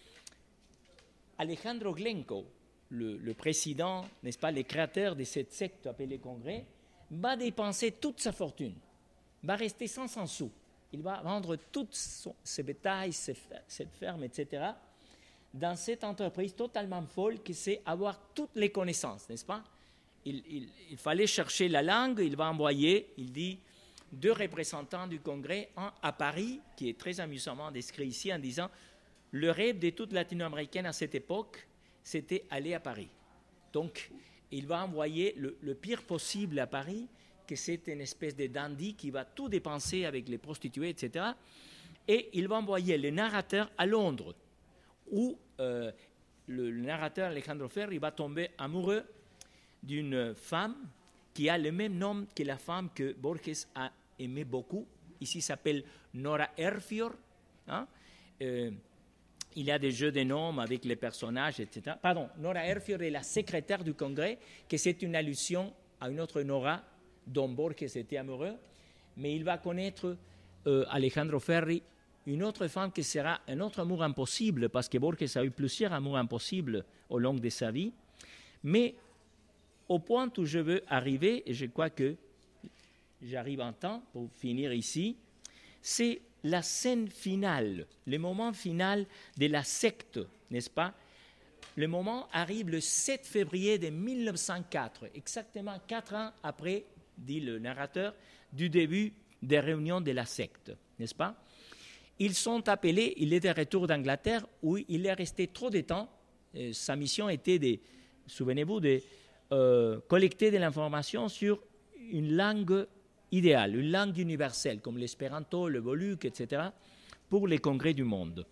Alejandro Glenco, le, le président, n'est-ce pas, le créateur de cette secte appelée Congrès, va dépenser toute sa fortune, va rester sans cent sous. Il va vendre tout son, ses bétails, ses, cette ferme, et cetera, dans cette entreprise totalement folle qui c'est avoir toutes les connaissances, n'est-ce pas? Il, il, il fallait chercher la langue, il va envoyer, il dit, deux représentants du Congrès, un à Paris, qui est très amusamment décrit ici, en disant « Le rêve de toute latino-américaine à cette époque, c'était aller à Paris. » Donc, il va envoyer le, le pire possible à Paris, que c'est une espèce de dandy qui va tout dépenser avec les prostituées, et cetera. Et il va envoyer le narrateur à Londres, où euh, le, le narrateur Alejandro Ferri va tomber amoureux d'une femme qui a le même nom que la femme que Borges a aimé beaucoup. Ici, s'appelle Nora Erfior. Hein? Euh, il y a des jeux de noms avec les personnages, et cetera. Pardon, Nora Erfior est la secrétaire du Congrès, que c'est une allusion à une autre Nora dont Borges était amoureux. Mais il va connaître euh, Alejandro Ferri, une autre femme qui sera un autre amour impossible, parce que Borges a eu plusieurs amours impossibles au long de sa vie. Mais au point où je veux arriver, et je crois que j'arrive en temps pour finir ici, c'est la scène finale, le moment final de la secte, n'est-ce pas? Le moment arrive le sept février de mille neuf cent quatre, exactement quatre ans après, dit le narrateur, du début des réunions de la secte, n'est-ce pas? Ils sont appelés, il est de retour d'Angleterre, où il est resté trop de temps. Et sa mission était de, souvenez-vous, de euh, collecter de l'information sur une langue idéale, une langue universelle, comme l'espéranto, le Boluk, et cetera, pour les congrès du monde.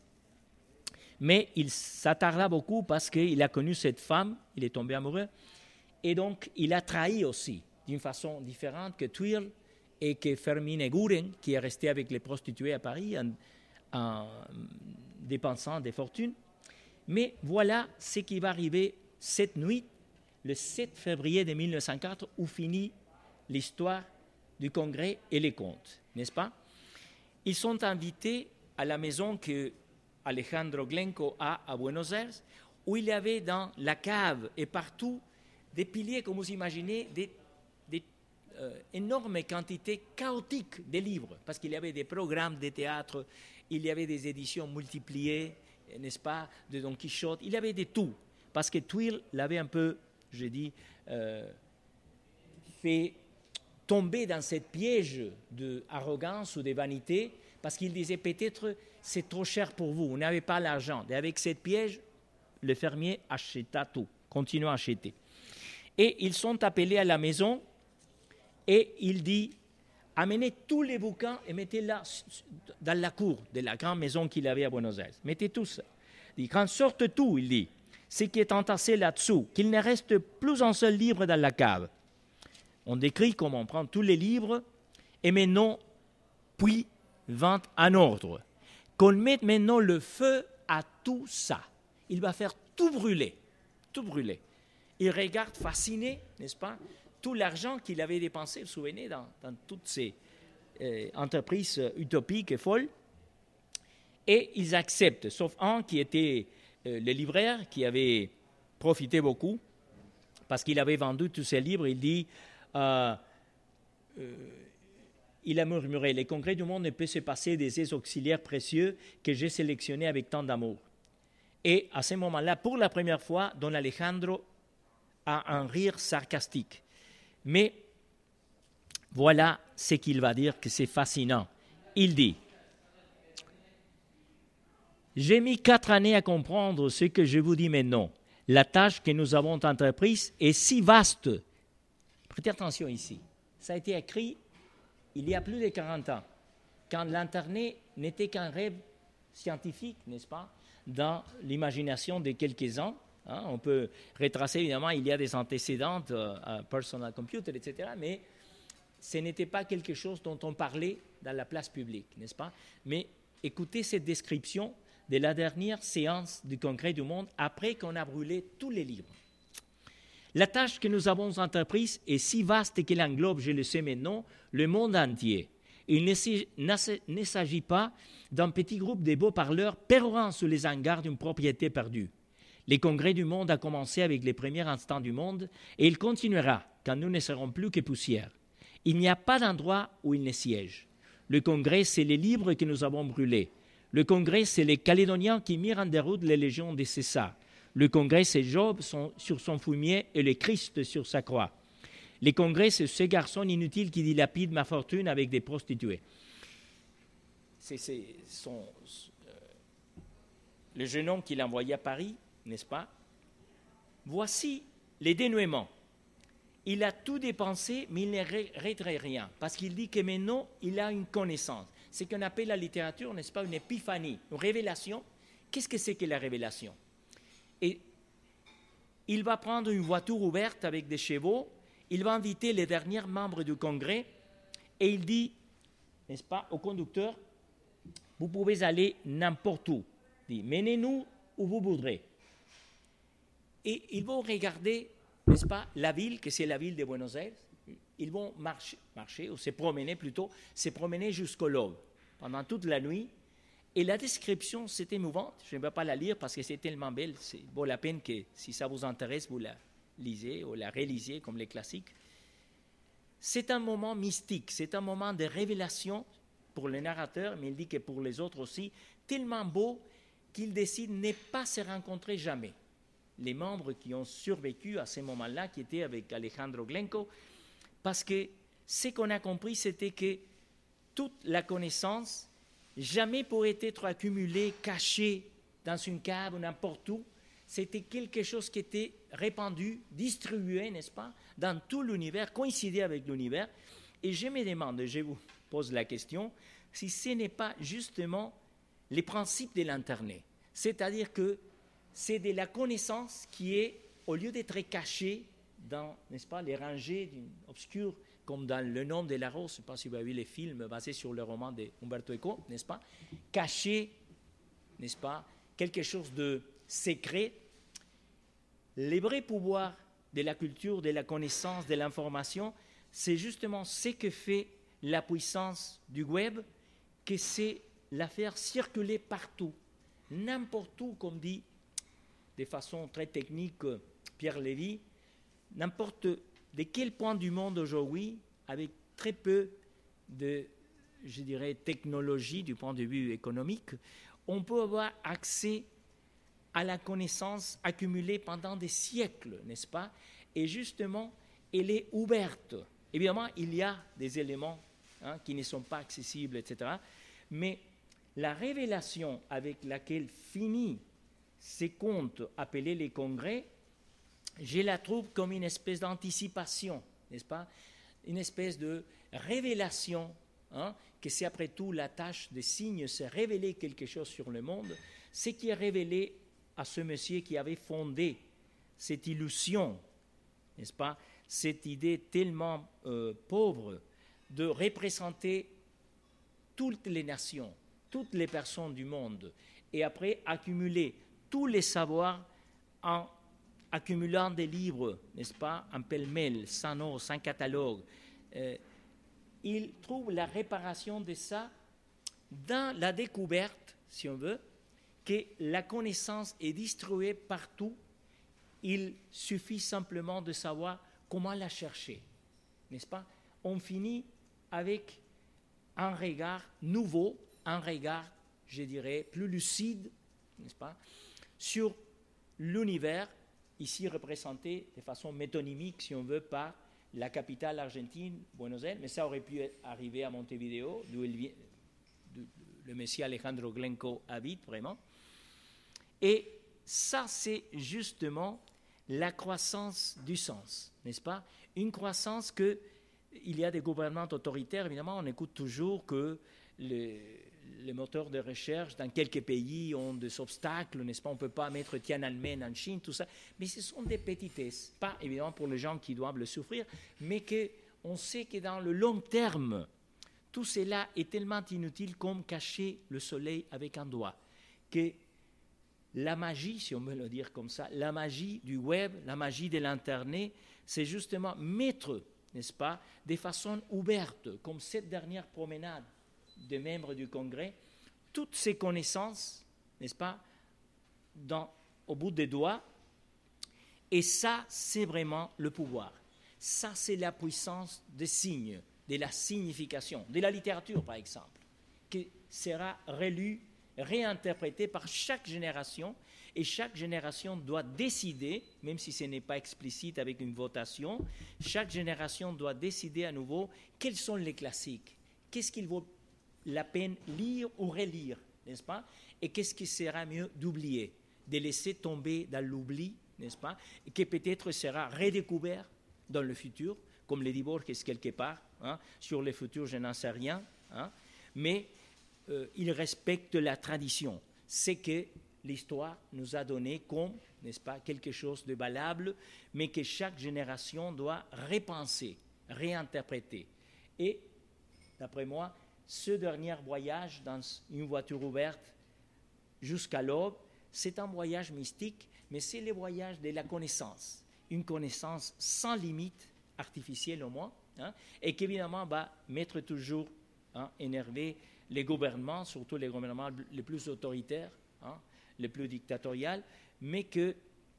Mais il s'attarda beaucoup parce qu'il a connu cette femme, il est tombé amoureux, et donc il a trahi aussi, d'une façon différente que Twirl et que Fermín Eguren, qui est resté avec les prostituées à Paris en, en dépensant des fortunes. Mais voilà ce qui va arriver cette nuit, le sept février de mille neuf cent quatre, où finit l'histoire du Congrès et les contes, n'est-ce pas? Ils sont invités à la maison que Alejandro Glenco a à Buenos Aires, où il y avait dans la cave et partout des piliers, comme vous imaginez, des, des euh, énormes quantités chaotiques de livres, parce qu'il y avait des programmes de théâtre, il y avait des éditions multipliées, n'est-ce pas, de Don Quichotte, il y avait de tout, parce que Twirl l'avait un peu, je dis, euh, fait tomber dans ce piège d'arrogance ou de vanité, parce qu'il disait peut-être c'est trop cher pour vous, vous n'avez pas l'argent. Et avec ce piège, le fermier acheta tout, continue à acheter. Et ils sont appelés à la maison et il dit amenez tous les bouquins et mettez-les dans la cour de la grande maison qu'il avait à Buenos Aires. Mettez tout ça. Il dit qu'en sorte tout, il dit, ce qui est entassé là-dessous, qu'il ne reste plus un seul livre dans la cave. On décrit comment on prend tous les livres et maintenant, puis vint en ordre, qu'on mette maintenant le feu à tout ça. Il va faire tout brûler, tout brûler. Il regarde fasciné, n'est-ce pas, tout l'argent qu'il avait dépensé, vous vous souvenez, dans, dans toutes ces euh, entreprises utopiques et folles. Et ils acceptent, sauf un qui était euh, le libraire, qui avait profité beaucoup, parce qu'il avait vendu tous ses livres. Il dit, euh, euh, il a murmuré, les congrès du monde ne peut se passer des aides auxiliaires précieux que j'ai sélectionnés avec tant d'amour. Et à ce moment-là, pour la première fois, Don Alejandro a un rire sarcastique. Mais voilà ce qu'il va dire, que c'est fascinant. Il dit, j'ai mis quatre années à comprendre ce que je vous dis maintenant. La tâche que nous avons entreprise est si vaste. Prêtez attention ici. Ça a été écrit il y a plus de quarante ans, quand l'Internet n'était qu'un rêve scientifique, n'est-ce pas, dans l'imagination de quelques-uns. Hein, on peut retracer, évidemment, il y a des antécédents euh, à personal computer, et cetera, mais ce n'était pas quelque chose dont on parlait dans la place publique, n'est-ce pas? Mais écoutez cette description de la dernière séance du Congrès du Monde après qu'on a brûlé tous les livres. La tâche que nous avons entreprise est si vaste qu'elle englobe, je le sais maintenant, le monde entier. Il ne s'agit pas d'un petit groupe de beaux parleurs pérorant sous les hangars d'une propriété perdue. Le Congrès du Monde a commencé avec les premiers instants du monde et il continuera quand nous ne serons plus que poussière. Il n'y a pas d'endroit où il ne siège. Le Congrès, c'est les livres que nous avons brûlés. Le Congrès, c'est les Calédoniens qui mirent en déroute les légions de César. Le Congrès, c'est Job sur son fumier et le Christ sur sa croix. Le Congrès, c'est ce garçon inutile qui dilapide ma fortune avec des prostituées. C'est, c'est son, euh, le jeune homme qu'il a envoyé à Paris, n'est-ce pas? Voici les dénouements. Il a tout dépensé, mais il ne retrait rien, parce qu'il dit que maintenant, il a une connaissance. Ce qu'on appelle la littérature, n'est-ce pas, une épiphanie, une révélation. Qu'est-ce que c'est que la révélation? Et il va prendre une voiture ouverte avec des chevaux, il va inviter les derniers membres du Congrès, et il dit, n'est-ce pas, au conducteur, vous pouvez aller n'importe où. Il dit, menez-nous où vous voudrez. Et ils vont regarder, n'est-ce pas, la ville, que c'est la ville de Buenos Aires. Ils vont marcher, marcher, ou se promener plutôt, se promener jusqu'au l'aube, pendant toute la nuit. Et la description, c'est émouvante. Je ne vais pas la lire parce que c'est tellement belle. C'est vaut la peine que, si ça vous intéresse, vous la lisez ou la relisiez comme les classiques. C'est un moment mystique, c'est un moment de révélation pour le narrateur, mais il dit que pour les autres aussi, tellement beau qu'il décide de ne pas se rencontrer jamais. Les membres qui ont survécu à ce moment-là, qui étaient avec Alejandro Glencoe, parce que ce qu'on a compris, c'était que toute la connaissance jamais pourrait être accumulée, cachée dans une cave ou n'importe où. C'était quelque chose qui était répandu, distribué, n'est-ce pas, dans tout l'univers, coïncidé avec l'univers. Et je me demande, je vous pose la question, si ce n'est pas justement les principes de l'Internet. C'est-à-dire que c'est de la connaissance qui est, au lieu d'être cachée dans, n'est-ce pas, les rangées obscures, comme dans Le Nom de la Rose, je ne sais pas si vous avez vu les films basés sur le roman d'Umberto Eco, n'est-ce pas, caché, n'est-ce pas, quelque chose de secret. Le vrai pouvoir de la culture, de la connaissance, de l'information, c'est justement ce que fait la puissance du web, que c'est la faire circuler partout, n'importe où, comme dit de façon très technique Pierre Lévy, n'importe de quel point du monde aujourd'hui, avec très peu de, je dirais, technologie du point de vue économique, on peut avoir accès à la connaissance accumulée pendant des siècles, n'est-ce pas? Et justement, elle est ouverte. Évidemment, il y a des éléments hein, qui ne sont pas accessibles, et cetera. Mais la révélation avec laquelle finit ces contes appelés les congrès, je la trouve comme une espèce d'anticipation, n'est-ce pas? Une espèce de révélation, hein, que c'est après tout la tâche des signes, c'est révéler quelque chose sur le monde, ce qui est révélé à ce monsieur qui avait fondé cette illusion, n'est-ce pas? Cette idée tellement euh, pauvre de représenter toutes les nations, toutes les personnes du monde, et après accumuler tous les savoirs en accumulant des livres, n'est-ce pas, en pêle-mêle, sans ordre, sans catalogue. Euh, il trouve la réparation de ça dans la découverte, si on veut, que la connaissance est distribuée partout. Il suffit simplement de savoir comment la chercher, n'est-ce pas? On finit avec un regard nouveau, un regard, je dirais, plus lucide, n'est-ce pas, sur l'univers, ici représenté de façon métonymique, si on veut, par la capitale argentine, Buenos Aires, mais ça aurait pu arriver à Montevideo, d'où il vient, d'où le monsieur Alejandro Glenco habite vraiment. Et ça, c'est justement la croissance du sens, n'est-ce pas? Une croissance que, il y a des gouvernements autoritaires, évidemment, on écoute toujours que les, les moteurs de recherche dans quelques pays ont des obstacles, n'est-ce pas? On ne peut pas mettre Tiananmen en Chine, tout ça. Mais ce sont des petitesses, pas évidemment pour les gens qui doivent le souffrir, mais qu'on sait que dans le long terme, tout cela est tellement inutile comme cacher le soleil avec un doigt, que la magie, si on veut le dire comme ça, la magie du web, la magie de l'Internet, c'est justement mettre, n'est-ce pas, de façon ouverte, comme cette dernière promenade des membres du Congrès, toutes ces connaissances, n'est-ce pas, dans, au bout des doigts. Et ça, c'est vraiment le pouvoir. Ça, c'est la puissance des signes, de la signification, de la littérature, par exemple, qui sera relue, réinterprétée par chaque génération, et chaque génération doit décider, même si ce n'est pas explicite avec une votation, chaque génération doit décider à nouveau quels sont les classiques, qu'est-ce qu'il vaut la peine lire ou relire, n'est-ce pas? Et qu'est-ce qui sera mieux d'oublier, de laisser tomber dans l'oubli, n'est-ce pas? Et qui peut-être sera redécouvert dans le futur, comme le dit Borges quelque part, hein? Sur le futur je n'en sais rien, hein? Mais euh, il respecte la tradition, c'est que l'histoire nous a donné comme, n'est-ce pas, quelque chose de valable, mais que chaque génération doit repenser, réinterpréter. Et, d'après moi, ce dernier voyage dans une voiture ouverte jusqu'à l'aube, c'est un voyage mystique, mais c'est le voyage de la connaissance, une connaissance sans limite, artificielle au moins, hein, et qui évidemment va mettre toujours, hein, énervé les gouvernements, surtout les gouvernements les plus autoritaires, hein, les plus dictatoriales, mais que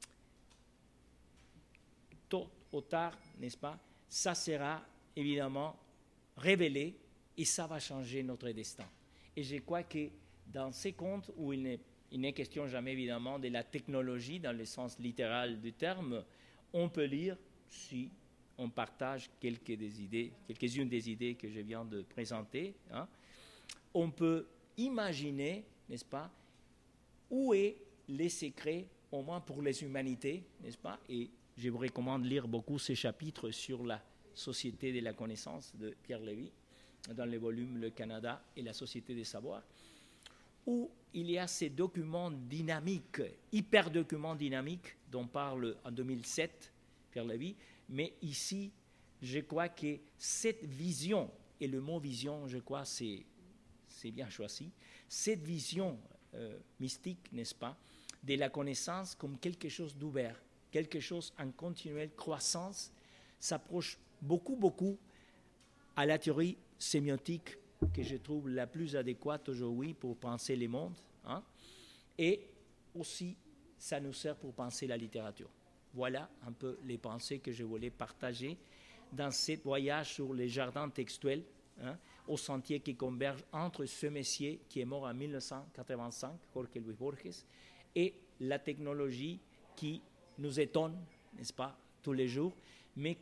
tôt ou tard, n'est-ce pas, ça sera évidemment révélé et ça va changer notre destin. Et je crois que dans ces contes où il n'est, il n'est question jamais évidemment de la technologie dans le sens littéral du terme, on peut lire, si on partage quelques des idées, quelques-unes des idées que je viens de présenter, hein, on peut imaginer, n'est-ce pas, où est les secrets, au moins pour les humanités, n'est-ce pas? Et je vous recommande de lire beaucoup ces chapitres sur la société de la connaissance de Pierre Lévy, dans le volume Le Canada et la société des savoirs, où il y a ces documents dynamiques, hyper-documents dynamiques, dont parle en deux mille sept Pierre Lévy, mais ici, je crois que cette vision, et le mot vision, je crois, c'est, c'est bien choisi, cette vision euh, mystique, n'est-ce pas, de la connaissance comme quelque chose d'ouvert, quelque chose en continuelle croissance, s'approche beaucoup, beaucoup à la théorie sémiotique que je trouve la plus adéquate aujourd'hui pour penser les mondes, hein, et aussi ça nous sert pour penser la littérature. Voilà un peu les pensées que je voulais partager dans ce voyage sur les jardins textuels, hein, au sentier qui converge entre ce monsieur qui est mort en mille neuf cent quatre-vingt-cinq, Jorge Luis Borges, et la technologie qui nous étonne, n'est-ce pas, tous les jours, mais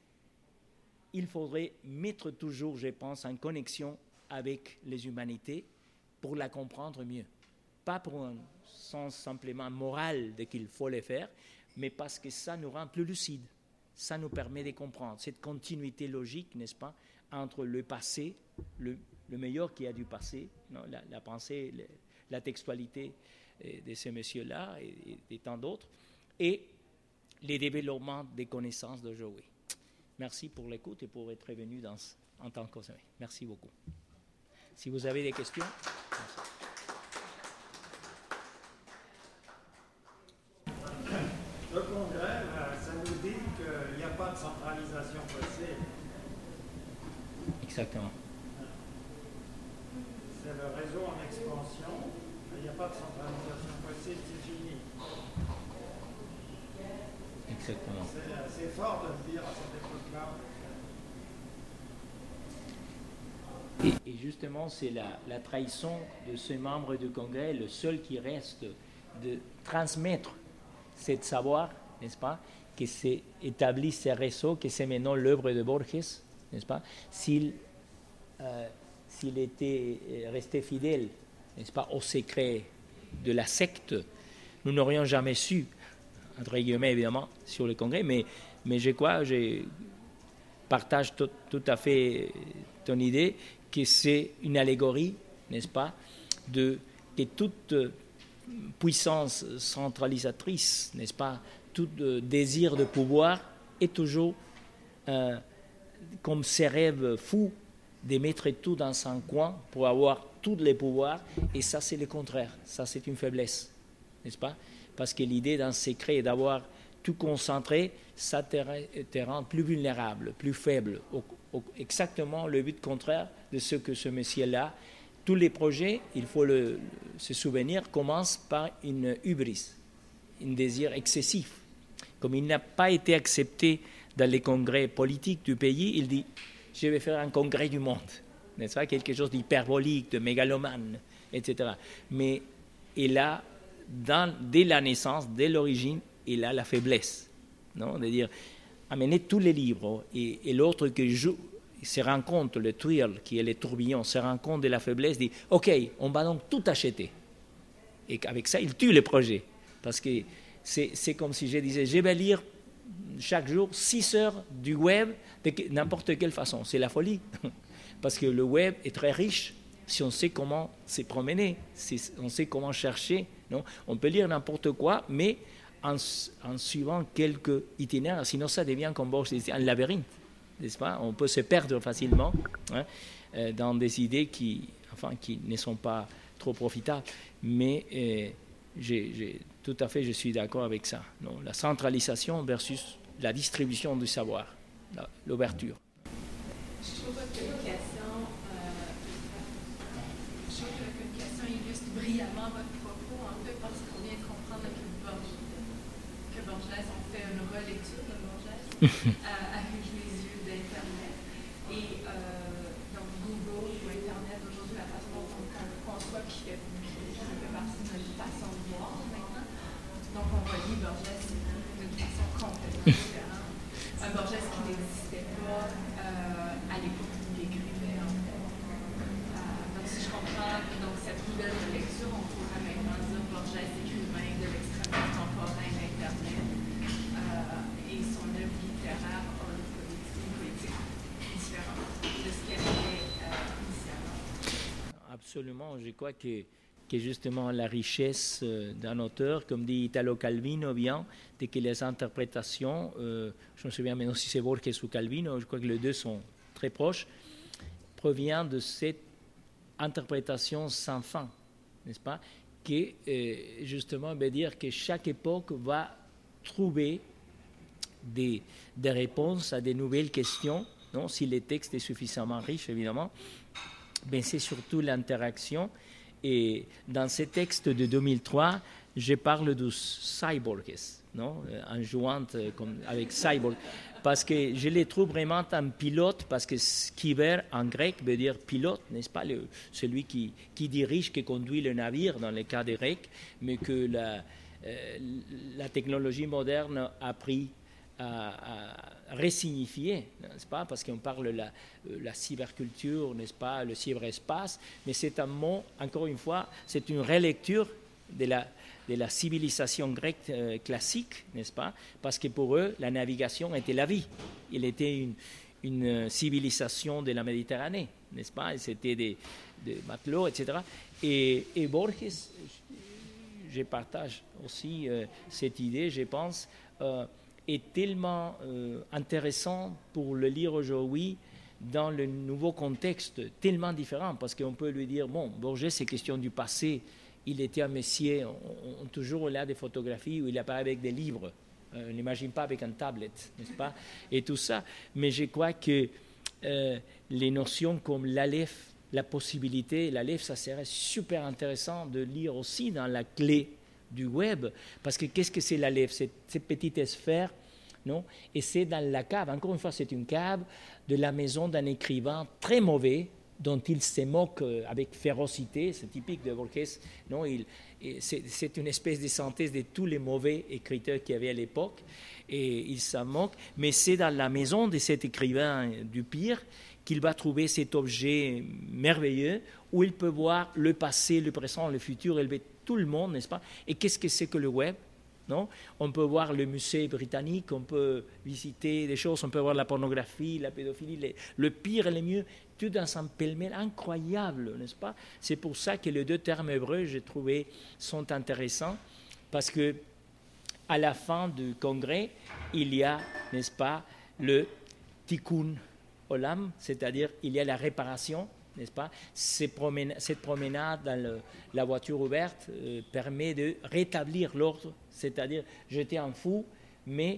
qu'il faudrait mettre toujours, je pense, en connexion avec les humanités pour la comprendre mieux. Pas pour un sens simplement moral de qu'il faut le faire, mais parce que ça nous rend plus lucides, ça nous permet de comprendre cette continuité logique, n'est-ce pas, entre le passé, le, le meilleur qu'il y a du passé, non, la, la pensée, le, la textualité de ces messieurs-là et, et, et tant d'autres, et les développements des connaissances d'aujourd'hui. Merci pour l'écoute et pour être venu dans, en tant qu'enseignant. Merci beaucoup. Si vous avez des questions. Le Congrès, ça nous dit qu'il n'y a pas de centralisation possible. Exactement. C'est le réseau en expansion. Il n'y a pas de centralisation possible, c'est fini. Exactement. C'est fort de le dire à cette époque-là. Et, et justement, c'est la, la trahison de ce membre du Congrès, le seul qui reste, de transmettre cette savoir, n'est-ce pas, que s'est établi ce réseau, que c'est maintenant l'œuvre de Borges, n'est-ce pas, s'il euh, s'il était resté fidèle, n'est-ce pas, au secret de la secte, nous n'aurions jamais su, entre guillemets évidemment, sur le Congrès, mais, mais je crois, je partage tout, tout à fait ton idée, que c'est une allégorie, n'est-ce pas, de que toute puissance centralisatrice, n'est-ce pas, tout désir de pouvoir est toujours euh, comme ces rêves fous de mettre tout dans un coin pour avoir tous les pouvoirs, et ça c'est le contraire, ça c'est une faiblesse, n'est-ce pas, parce que l'idée d'un secret d'avoir tout concentré, ça te, te rend plus vulnérable, plus faible, au, au, exactement le but contraire de ce que ce monsieur-là. Tous les projets, il faut le, se souvenir, commencent par une hubris, un désir excessif. Comme il n'a pas été accepté dans les congrès politiques du pays, il dit « je vais faire un congrès du monde », n'est-ce pas, quelque chose d'hyperbolique, de mégalomane, et cetera. Mais il a, dans, dès la naissance, dès l'origine, il a la faiblesse, non, de dire amener tous les livres, et, et l'autre qui joue, se rend compte, le twirl, qui est le tourbillon, se rend compte de la faiblesse, dit « ok, on va donc tout acheter ». Et qu'avec ça, il tue le projet. Parce que c'est comme si je disais « je vais lire chaque jour six heures du web de n'importe quelle façon ». C'est la folie. Parce que le web est très riche si on sait comment se promener, si on sait comment chercher. Non, on peut lire n'importe quoi, mais en, en suivant quelques itinéraires. Sinon, ça devient, comme Borges disait, un labyrinthe. N'est-ce pas? On peut se perdre facilement, hein, euh, dans des idées qui, enfin, qui ne sont pas trop profitables. Mais euh, j'ai, j'ai, tout à fait, je suis d'accord avec ça. Non, la centralisation versus la distribution du savoir, la, l'ouverture. Je trouve votre communication, euh, je trouve que la communication illustre brillamment votre propos, en fait, parce qu'on vient de comprendre que Borges, que Borges, on fait une relecture de Borges euh, avec les yeux d'Internet. Et euh, donc Google ou Internet, aujourd'hui, la façon dont on le conçoit, qui fait, qui fait partie de notre façon de voir maintenant. Donc on relie Borges d'une façon complètement différente. Un Borges qui n'existait pas euh, à l'époque où il écrivait, en fait. Euh, donc si je comprends donc, cette nouvelle lecture, on pourrait maintenant dire Borges, écrivain de l'extrême contemporain d'Internet, euh, et son œuvre littéraire a une politique différente de ce qu'elle était euh, initialement. Absolument, je crois que, que justement la richesse euh, d'un auteur, comme dit Italo Calvino, vient de que les interprétations, euh, je me souviens maintenant si c'est Borges ou Calvino, je crois que les deux sont très proches, provient de cette interprétation sans fin, n'est-ce pas, qui euh, justement veut dire que chaque époque va trouver des, des réponses à des nouvelles questions, non, si le texte est suffisamment riche, évidemment, mais c'est surtout l'interaction. Et dans ce texte de deux mille trois, je parle de cyborgs, non, en jouant comme avec cyborg, parce que je les trouve vraiment un pilote, parce que skiver en grec veut dire pilote, n'est-ce pas, le, celui qui, qui dirige, qui conduit le navire dans le cas des Grecs, mais que la, euh, la technologie moderne a pris à, à ressignifier, n'est-ce pas, parce qu'on parle de la, la cyberculture, n'est-ce pas, le cyberespace, mais c'est un mot, encore une fois, c'est une relecture de la, de la civilisation grecque euh, classique, n'est-ce pas, parce que pour eux, la navigation était la vie. Il était une, une civilisation de la Méditerranée, n'est-ce pas, c'était des, des matelots, et cetera. Et, et Borges, je partage aussi euh, cette idée, je pense, euh, est tellement euh, intéressant pour le lire aujourd'hui dans le nouveau contexte tellement différent, parce qu'on peut lui dire, bon, Borges, c'est question du passé, il était un messier, on, on, toujours là des photographies où il apparaît avec des livres, euh, on n'imagine pas avec un tablette, n'est-ce pas, et tout ça, mais je crois que euh, les notions comme l'Aleph, la possibilité, l'Aleph, ça serait super intéressant de lire aussi dans la clé du web, parce que qu'est-ce que c'est l'Aleph, cette, cette petite sphère, non? Et c'est dans la cave, encore une fois, c'est une cave de la maison d'un écrivain très mauvais, dont il se moque avec férocité, c'est typique de Borges, non? Il, c'est, c'est une espèce de synthèse de tous les mauvais écriteurs qu'il y avait à l'époque, et il s'en moque, mais c'est dans la maison de cet écrivain du pire qu'il va trouver cet objet merveilleux, où il peut voir le passé, le présent, le futur, élever tout le monde, n'est-ce pas? Et qu'est-ce que c'est que le web? Non? On peut voir le musée britannique, on peut visiter des choses, on peut voir la pornographie, la pédophilie, les, le pire et le mieux, tout dans un pêle-mêle incroyable, n'est-ce pas? C'est pour ça que les deux termes hébreux, j'ai trouvé, sont intéressants, parce que à la fin du congrès, il y a, n'est-ce pas, le tikkun olam, c'est-à-dire il y a la réparation, n'est-ce pas? Cette promenade, cette promenade dans le, la voiture ouverte euh, permet de rétablir l'ordre, c'est-à-dire j'étais un fou, mais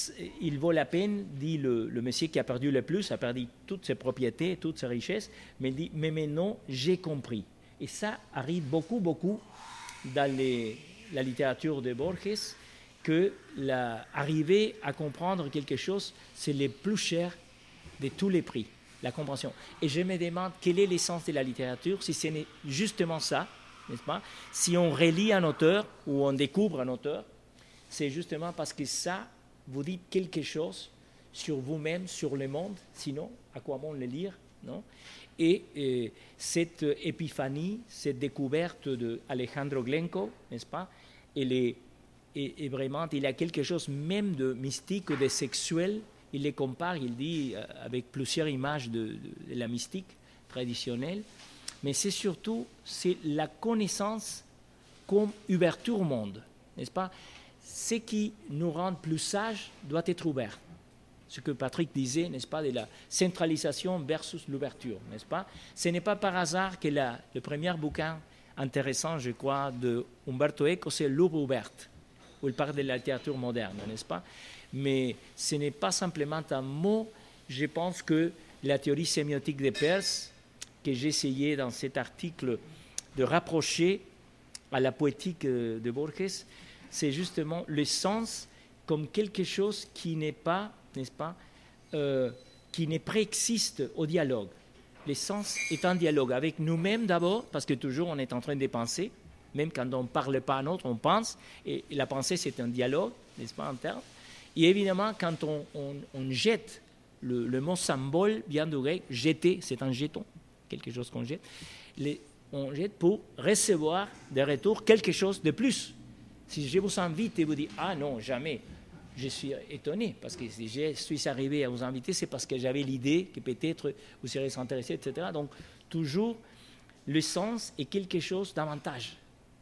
il vaut la peine, dit le, le monsieur qui a perdu le plus, a perdu toutes ses propriétés, toutes ses richesses, mais dit, mais maintenant j'ai compris. Et ça arrive beaucoup, beaucoup dans les, la littérature de Borges, que la, arriver à comprendre quelque chose, c'est le plus cher de tous les prix. La compréhension. Et je me demande quel est l'essence de la littérature, si c'est justement ça, n'est-ce pas? Si on relit un auteur ou on découvre un auteur, c'est justement parce que ça vous dit quelque chose sur vous-même, sur le monde, sinon, à quoi bon le lire, non? Et euh, cette épiphanie, cette découverte d'Alejandro Glenco, n'est-ce pas? Elle est, et, et vraiment, il y a quelque chose même de mystique, de sexuel. Il les compare, il dit, avec plusieurs images de, de, de la mystique traditionnelle, mais c'est surtout c'est la connaissance comme ouverture au monde, n'est-ce pas? Ce qui nous rend plus sages doit être ouvert. Ce que Patrick disait, n'est-ce pas, de la centralisation versus l'ouverture, n'est-ce pas? Ce n'est pas par hasard que la, le premier bouquin intéressant, je crois, de Umberto Eco, c'est L'Ouvre ouverte, où il parle de la littérature moderne, n'est-ce pas? Mais ce n'est pas simplement un mot. Je pense que la théorie sémiotique de Peirce, que j'ai essayé dans cet article de rapprocher à la poétique de Borges, c'est justement le sens comme quelque chose qui n'est pas, n'est-ce pas, euh, qui ne préexiste au dialogue. Le sens est un dialogue avec nous-mêmes d'abord, parce que toujours on est en train de penser, même quand on ne parle pas à un autre, on pense, et la pensée c'est un dialogue, n'est-ce pas, interne. Et évidemment, quand on, on, on jette, le, le mot symbole vient du grec, jeter, c'est un jeton, quelque chose qu'on jette. Les, on jette pour recevoir des retours quelque chose de plus. Si je vous invite et vous dis, ah non, jamais, je suis étonné, parce que si je suis arrivé à vous inviter, c'est parce que j'avais l'idée que peut-être vous seriez intéressé, et cetera. Donc, toujours, le sens est quelque chose d'avantage.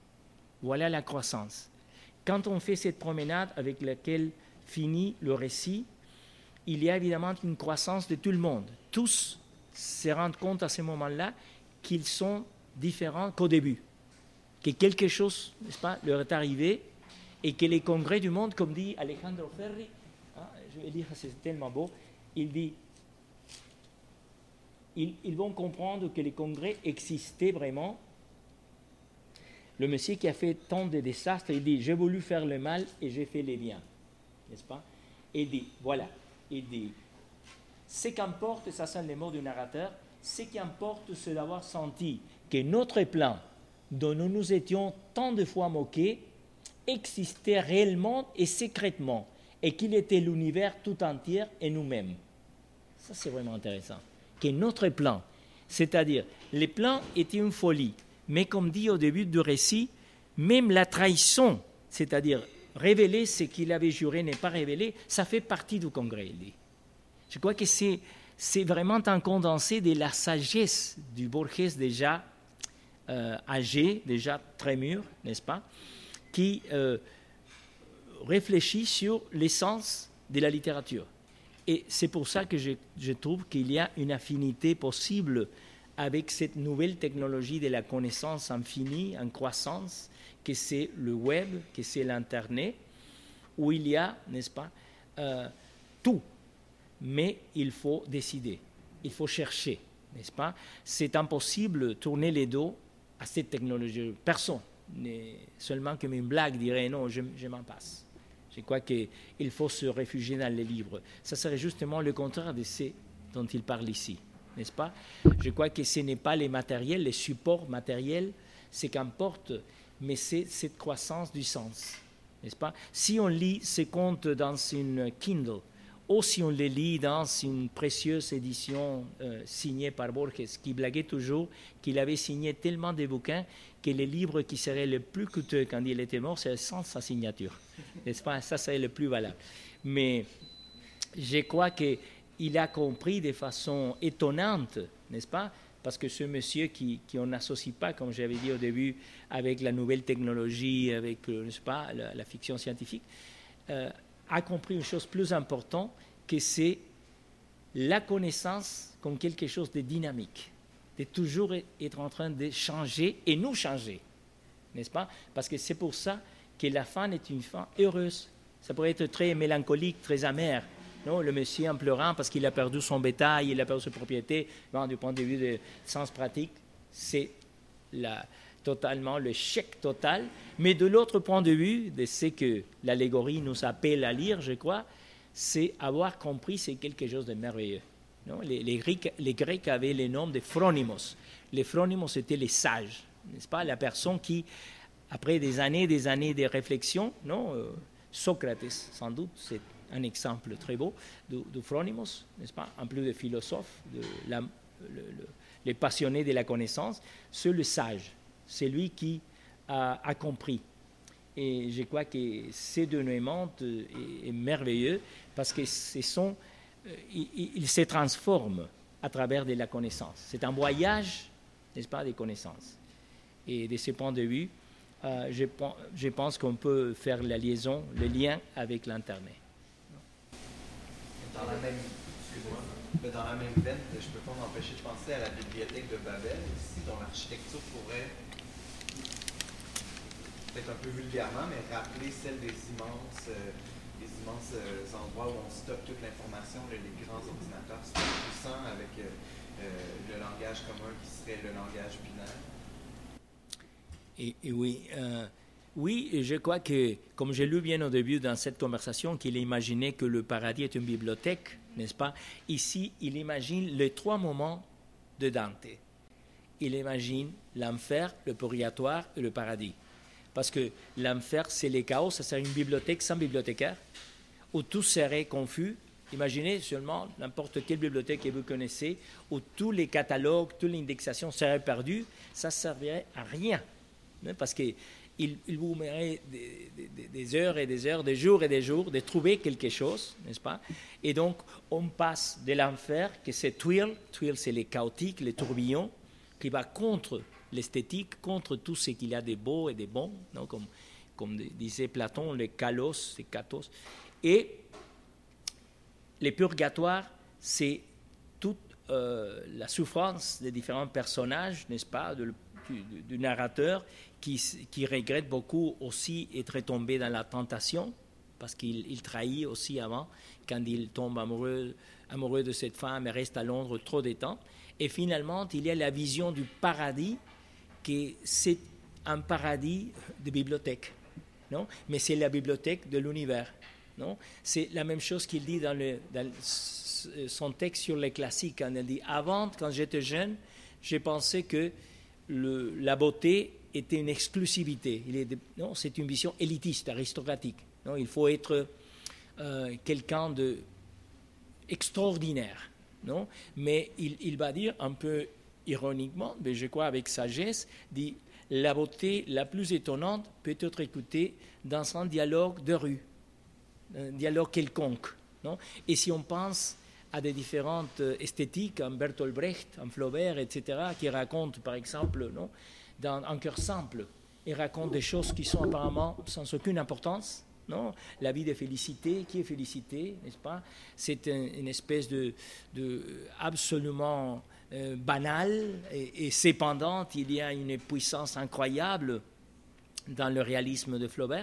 Voilà la croissance. Quand on fait cette promenade avec laquelle finit le récit, il y a évidemment une croissance de tout le monde. Tous se rendent compte à ce moment-là qu'ils sont différents qu'au début, que quelque chose, n'est-ce pas, leur est arrivé, et que les congrès du monde, comme dit Alejandro Ferri, hein, je vais lire, c'est tellement beau, il dit, ils, ils vont comprendre que les congrès existaient vraiment. Le monsieur qui a fait tant de désastres, il dit, j'ai voulu faire le mal et j'ai fait le bien. N'est-ce pas? Et il dit, voilà, il dit, ce qu'importe, ça c'est le mot du narrateur, ce qui importe, c'est d'avoir senti que notre plan, dont nous nous étions tant de fois moqués, existait réellement et secrètement, et qu'il était l'univers tout entier et nous-mêmes. Ça, c'est vraiment intéressant. Que notre plan, c'est-à-dire, le plan était une folie, mais comme dit au début du récit, même la trahison, c'est-à-dire révéler ce qu'il avait juré n'est pas révélé, ça fait partie du congrès, il dit. Je crois que c'est, c'est vraiment un condensé de la sagesse du Borges déjà euh, âgé, déjà très mûr, n'est-ce pas, qui euh, réfléchit sur l'essence de la littérature. Et c'est pour ça que je, je trouve qu'il y a une affinité possible avec cette nouvelle technologie de la connaissance infinie, en croissance, que c'est le web, que c'est l'Internet, où il y a, n'est-ce pas, euh, tout. Mais il faut décider, il faut chercher, n'est-ce pas? C'est impossible de tourner les dos à cette technologie. Personne, seulement comme une blague, dirait non, je, je m'en passe. Je crois qu'il faut se réfugier dans les livres. Ça serait justement le contraire de ce dont il parle ici, n'est-ce pas? Je crois que ce n'est pas les matériels, les supports matériels, ce qu'importe, mais c'est cette croissance du sens, n'est-ce pas? Si on lit ces contes dans une Kindle, ou si on les lit dans une précieuse édition euh, signée par Borges, qui blaguait toujours qu'il avait signé tellement de bouquins que les livres qui seraient les plus coûteux quand il était mort, c'est sans sa signature. N'est-ce pas? Ça serait le plus valable. Mais je crois qu'il a compris de façon étonnante, n'est-ce pas? Parce que ce monsieur qui, qui on n'associe pas, comme j'avais dit au début, avec la nouvelle technologie, avec, n'est-ce pas, la, la fiction scientifique, euh, a compris une chose plus importante, que c'est la connaissance comme quelque chose de dynamique, de toujours être en train de changer et nous changer, n'est-ce pas? Parce que c'est pour ça que la fin est une fin heureuse. Ça pourrait être très mélancolique, très amer, non? Le monsieur en pleurant parce qu'il a perdu son bétail, il a perdu ses propriétés. Bon, du point de vue de sens pratique, c'est la... totalement le chèque total, mais de l'autre point de vue, de ce que l'allégorie nous appelle à lire, je crois, c'est avoir compris c'est quelque chose de merveilleux. Non? Les, les, Grecs, les Grecs avaient le nom de phronimos. Les phronimos étaient les sages, n'est-ce pas? La personne qui, après des années des années de réflexion, non, euh, Socrate, sans doute, c'est un exemple très beau du, du phronimos, n'est-ce pas? En plus de philosophe, de la, le, le, les passionnés de la connaissance, c'est le sage. C'est lui qui a, a compris. Et je crois que ces dénouements est, est merveilleux parce que ce sont, euh, il, il se transforme à travers de la connaissance. C'est un voyage, n'est-ce pas, des connaissances. Et de ce point de vue, euh, je, je pense qu'on peut faire la liaison, le lien avec l'Internet. Dans la même, excuse-moi, mais dans la même veine, je ne peux pas m'empêcher de penser à la bibliothèque de Babel aussi, dont l'architecture pourrait, peut-être un peu vulgairement, mais rappeler celle des immenses, euh, des immenses euh, endroits où on stocke toute l'information, les, les grands ordinateurs super puissants avec euh, euh, le langage commun qui serait le langage binaire. Et, et oui, euh, oui, je crois que, comme j'ai lu bien au début dans cette conversation, qu'il imaginait que le paradis est une bibliothèque, n'est-ce pas? Ici, il imagine les trois moments de Dante. Il imagine l'enfer, le purgatoire et le paradis. Parce que l'enfer, c'est le chaos, ça serait une bibliothèque sans bibliothécaire, où tout serait confus. Imaginez seulement n'importe quelle bibliothèque que vous connaissez, où tous les catalogues, toutes les indexations seraient perdues, ça ne servirait à rien. Parce qu'il il vous mettrait des, des, des heures et des heures, des jours et des jours de trouver quelque chose, n'est-ce pas? Et donc, on passe de l'enfer, que c'est twirl, twirl c'est les chaotiques, les tourbillons, qui va contre l'esthétique, contre tout ce qu'il y a de beau et de bon, non? Comme, comme disait Platon, les kalos, les katos. Et les purgatoires, c'est toute euh, la souffrance des différents personnages, n'est-ce pas, de, du, du narrateur, qui, qui regrette beaucoup aussi être tombé dans la tentation, parce qu'il il trahit aussi avant, quand il tombe amoureux, amoureux de cette femme et reste à Londres trop de temps. Et finalement, il y a la vision du paradis, que c'est un paradis de bibliothèque, non? Mais c'est la bibliothèque de l'univers. Non? C'est la même chose qu'il dit dans, le, dans son texte sur les classiques. Quand il dit « Avant, quand j'étais jeune, j'ai pensé que le, la beauté était une exclusivité. Il est de, non, c'est une vision élitiste, aristocratique. Non? Il faut être euh, quelqu'un d'extraordinaire. Non? Mais il, il va dire un peu ironiquement, mais je crois avec sagesse, dit « La beauté la plus étonnante peut être écoutée dans un dialogue de rue. » Un dialogue quelconque. Non? Et si on pense à des différentes esthétiques, en Bertolt Brecht, en Flaubert, et cetera, qui racontent, par exemple, non, dans Un cœur simple, ils racontent des choses qui sont apparemment sans aucune importance, non? La vie de Félicité, qui est Félicité, n'est-ce pas? C'est un, une espèce de, de absolument euh, banal, et, et cependant, il y a une puissance incroyable dans le réalisme de Flaubert,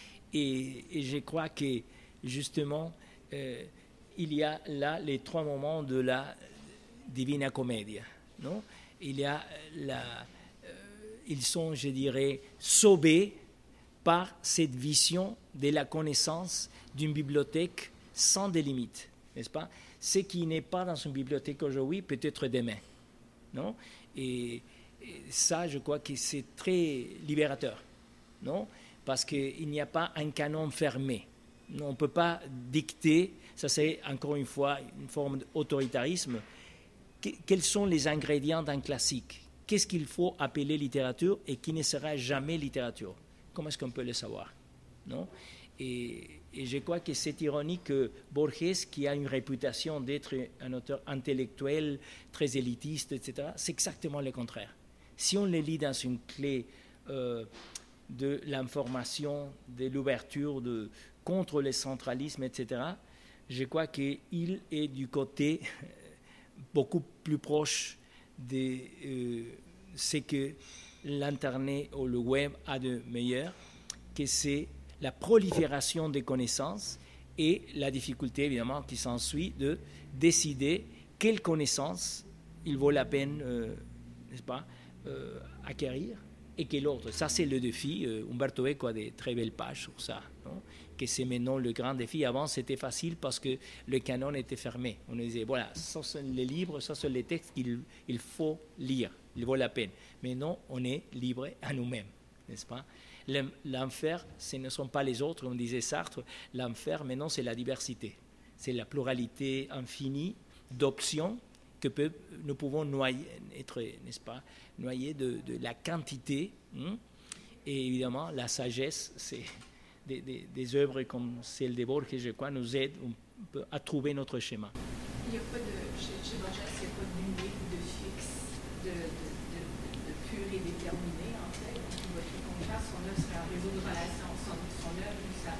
et, et je crois que, justement, euh, il y a là les trois moments de la Divina Commedia, non? Il y a la... Euh, ils sont, je dirais, sauvés par cette vision de la connaissance d'une bibliothèque sans des limites, n'est-ce pas? Ce qui n'est pas dans une bibliothèque aujourd'hui, peut-être demain, non? Et, et ça, je crois que c'est très libérateur, non? Parce qu'il n'y a pas un canon fermé. On ne peut pas dicter, ça c'est encore une fois une forme d'autoritarisme. Quels sont les ingrédients d'un classique? Qu'est-ce qu'il faut appeler littérature et qui ne sera jamais littérature? Comment est-ce qu'on peut le savoir, non? Et, et je crois que c'est ironique que Borges, qui a une réputation d'être un auteur intellectuel, très élitiste, et cetera, c'est exactement le contraire. Si on le lit dans une clé euh, de l'information, de l'ouverture, de, contre le centralisme, et cetera, je crois qu'il est du côté beaucoup plus proche de euh, ce que l'Internet ou le web a de meilleur, que c'est la prolifération des connaissances et la difficulté, évidemment, qui s'ensuit de décider quelle connaissance il vaut la peine, euh, n'est-ce pas, euh, acquérir et quelle autre. Ça, c'est le défi. Euh, Umberto Eco a des très belles pages sur ça, non? Que c'est maintenant le grand défi. Avant, c'était facile parce que le canon était fermé. On disait, voilà, ça sont les livres, ça sont les textes qu'il il faut lire, il vaut la peine. Mais non, on est libre à nous-mêmes, n'est-ce pas? L'enfer, ce ne sont pas les autres, comme disait Sartre. L'enfer, maintenant, c'est la diversité. C'est la pluralité infinie d'options que peut, nous pouvons noyer, être, n'est-ce pas, noyer de, de la quantité. Hein? Et évidemment, la sagesse, c'est... Des, des, des œuvres comme celle de Borges, je crois, nous aident un peu à trouver notre schéma. Il n'y a pas de, chez, chez Borges, il n'y a pas d'unique ou de fixe, de, de, de, de pur et déterminé, en fait. Votre contrat, son œuvre, c'est un réseau de relations. Son, son œuvre, ça,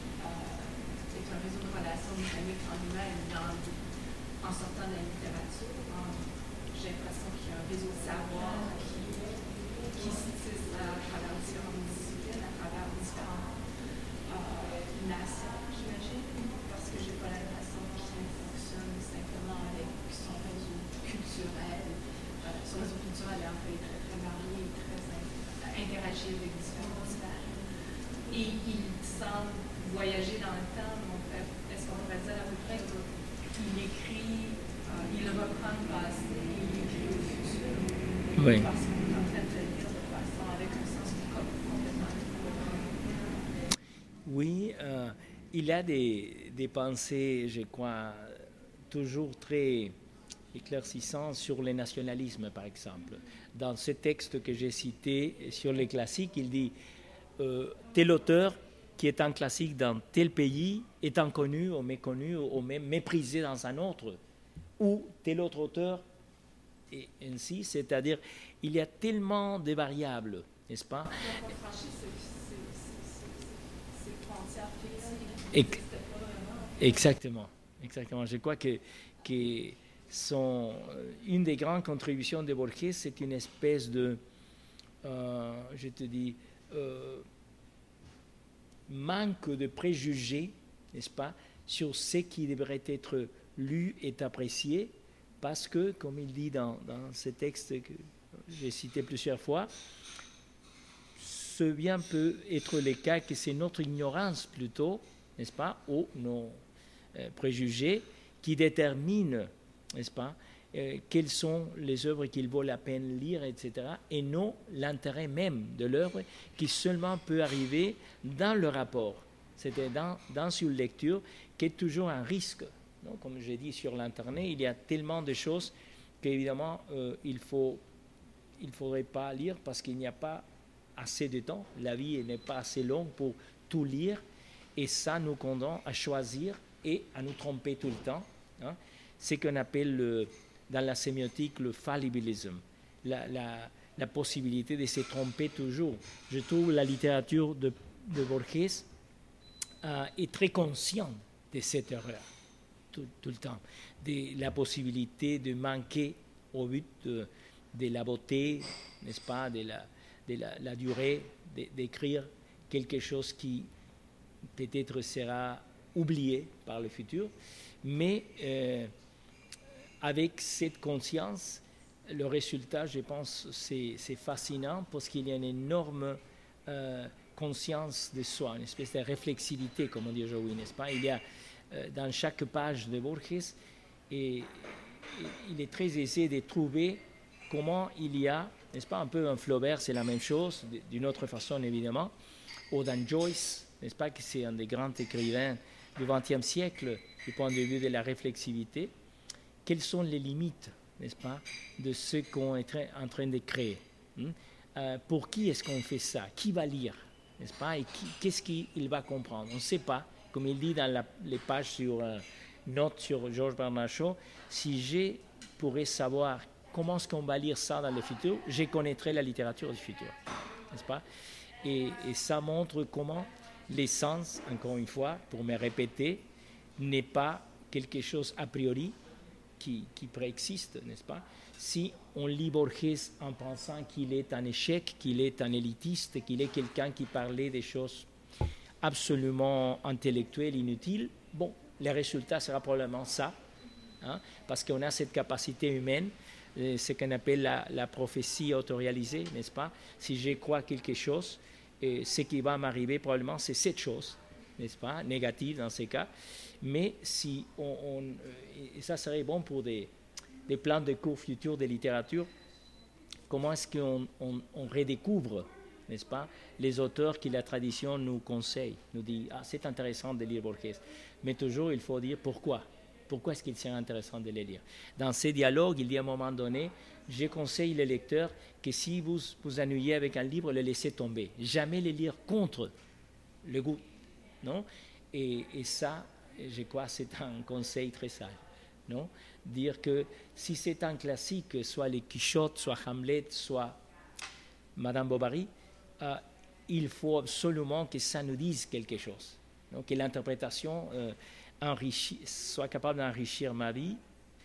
euh, c'est un réseau de relations dynamiques en lui-même, en sortant de la littérature. En, j'ai l'impression qu'il y a un réseau de savoir qui, qui se tisse à travers différentes disciplines, à travers différents nation, j'imagine, parce que j'ai pas l'impression qu'il fonctionne simplement avec son réseau culturel. Euh, son réseau culturel est en fait très, très varié, très euh, interagir avec différentes sphères. Et il semble voyager dans le temps, donc est-ce qu'on pourrait dire à peu près qu'il écrit, euh, il reprend le passé, il écrit au futur, oui. Parce qu'on est en train de le lire de façon avec un sens complètement. Oui, euh, il a des, des pensées, je crois, toujours très éclaircissantes sur le nationalisme, par exemple. Dans ce texte que j'ai cité sur les classiques, il dit euh, tel auteur qui est un classique dans tel pays est inconnu ou méconnu ou même méprisé dans un autre, ou tel autre auteur, et ainsi, c'est-à-dire il y a tellement de variables, n'est-ce pas? Exactement, exactement. Je crois que, que son, une des grandes contributions de Borges, c'est une espèce de, euh, je te dis, euh, manque de préjugés, n'est-ce pas, sur ce qui devrait être lu et apprécié, parce que, comme il dit dans, dans ce texte que j'ai cité plusieurs fois, ce bien peut être le cas que c'est notre ignorance plutôt, n'est-ce pas, ou nos euh, préjugés qui déterminent, n'est-ce pas, euh, quelles sont les œuvres qu'il vaut la peine lire, et cetera, et non l'intérêt même de l'œuvre qui seulement peut arriver dans le rapport, c'est-à-dire dans, dans une lecture qui est toujours un risque. Non, comme j'ai dit sur l'Internet, il y a tellement de choses qu'évidemment euh, il faut, il faudrait pas lire parce qu'il n'y a pas assez de temps, la vie n'est pas assez longue pour tout lire, et ça nous condamne à choisir et à nous tromper tout le temps. Hein. Ce qu'on appelle le, dans la sémiotique le fallibilisme, la, la, la possibilité de se tromper toujours. Je trouve la littérature de, de Borges euh, est très conscient de cette erreur, tout, tout le temps, de la possibilité de manquer au but de, de la beauté, n'est-ce pas, de la, de la, la durée, de, d'écrire quelque chose qui peut-être sera oublié par le futur, mais euh, avec cette conscience, le résultat, je pense, c'est, c'est fascinant parce qu'il y a une énorme euh, conscience de soi, une espèce de réflexivité, comme on dit aujourd'hui, n'est-ce pas? Il y a euh, dans chaque page de Borges, et, et il est très aisé de trouver comment il y a, n'est-ce pas, un peu un Flaubert, c'est la même chose, d'une autre façon évidemment, ou dans Joyce, n'est-ce pas, que c'est un des grands écrivains du vingtième siècle du point de vue de la réflexivité. Quelles sont les limites, n'est-ce pas, de ce qu'on est en train de créer, hein? euh, Pour qui est-ce qu'on fait ça? Qui va lire, n'est-ce pas? Et qui, qu'est-ce qu'il va comprendre? On ne sait pas. Comme il dit dans la, les pages sur euh, notes sur Georges Bernard Shaw, si je pourrais savoir comment est-ce qu'on va lire ça dans le futur, je connaîtrais la littérature du futur, n'est-ce pas? Et, et ça montre comment l'essence, encore une fois, pour me répéter, n'est pas quelque chose a priori qui, qui préexiste, n'est-ce pas? Si on lit Borges en pensant qu'il est un échec, qu'il est un élitiste, qu'il est quelqu'un qui parlait des choses absolument intellectuelles, inutiles, bon, le résultat sera probablement ça, hein, parce qu'on a cette capacité humaine, euh, ce qu'on appelle la, la prophétie autoréalisée, n'est-ce pas? Si je crois quelque chose, et ce qui va m'arriver probablement, c'est cette chose, n'est-ce pas, négative dans ces cas. Mais si on, on et ça serait bon pour des, des plans de cours futurs de littérature, comment est-ce qu'on on, on redécouvre, n'est-ce pas, les auteurs que la tradition nous conseille, nous dit, ah, c'est intéressant de lire Borges. Mais toujours, il faut dire pourquoi. Pourquoi est-ce qu'il serait intéressant de les lire? Dans ces dialogues, il dit à un moment donné, je conseille les lecteurs que si vous vous ennuyez avec un livre, le laissez tomber. Jamais le lire contre le goût, non? Et, et ça, je crois, c'est un conseil très sage, non? Dire que si c'est un classique, soit les Quichotte, soit Hamlet, soit Madame Bovary, euh, il faut absolument que ça nous dise quelque chose, donc que l'interprétation euh, enrichit, soit capable d'enrichir ma vie,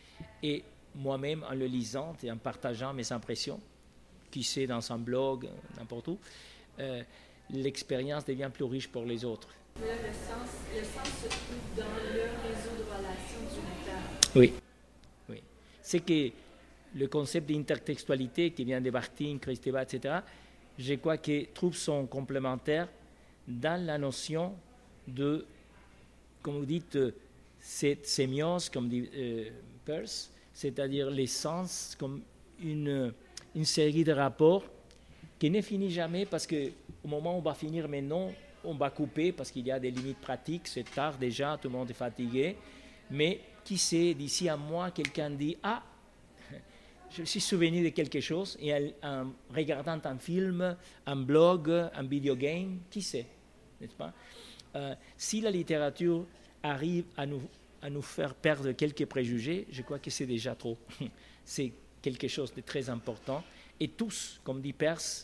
et moi-même en le lisant et en partageant mes impressions, qui sait, dans un blog, n'importe où, euh, l'expérience devient plus riche pour les autres. Mais là, le sens, le sens se trouve dans le réseau de relations du lecteur. Oui, oui. C'est que le concept d'intertextualité qui vient de Bakhtin, Kristeva, et cetera, je crois qu'il trouve son complémentaire dans la notion de, comme vous dites, cette sémiose, comme dit euh, Peirce, c'est-à-dire l'essence comme une, une série de rapports qui ne finit jamais parce qu'au moment où on va finir maintenant, on va couper parce qu'il y a des limites pratiques, c'est tard déjà, tout le monde est fatigué, mais qui sait, d'ici à moi, quelqu'un dit « Ah, je me suis souvenu de quelque chose » et en regardant un film, un blog, un video game, qui sait, n'est-ce pas? euh, Si la littérature arrive à nous à nous faire perdre quelques préjugés, je crois que c'est déjà trop. C'est quelque chose de très important. Et tous, comme dit Peirce,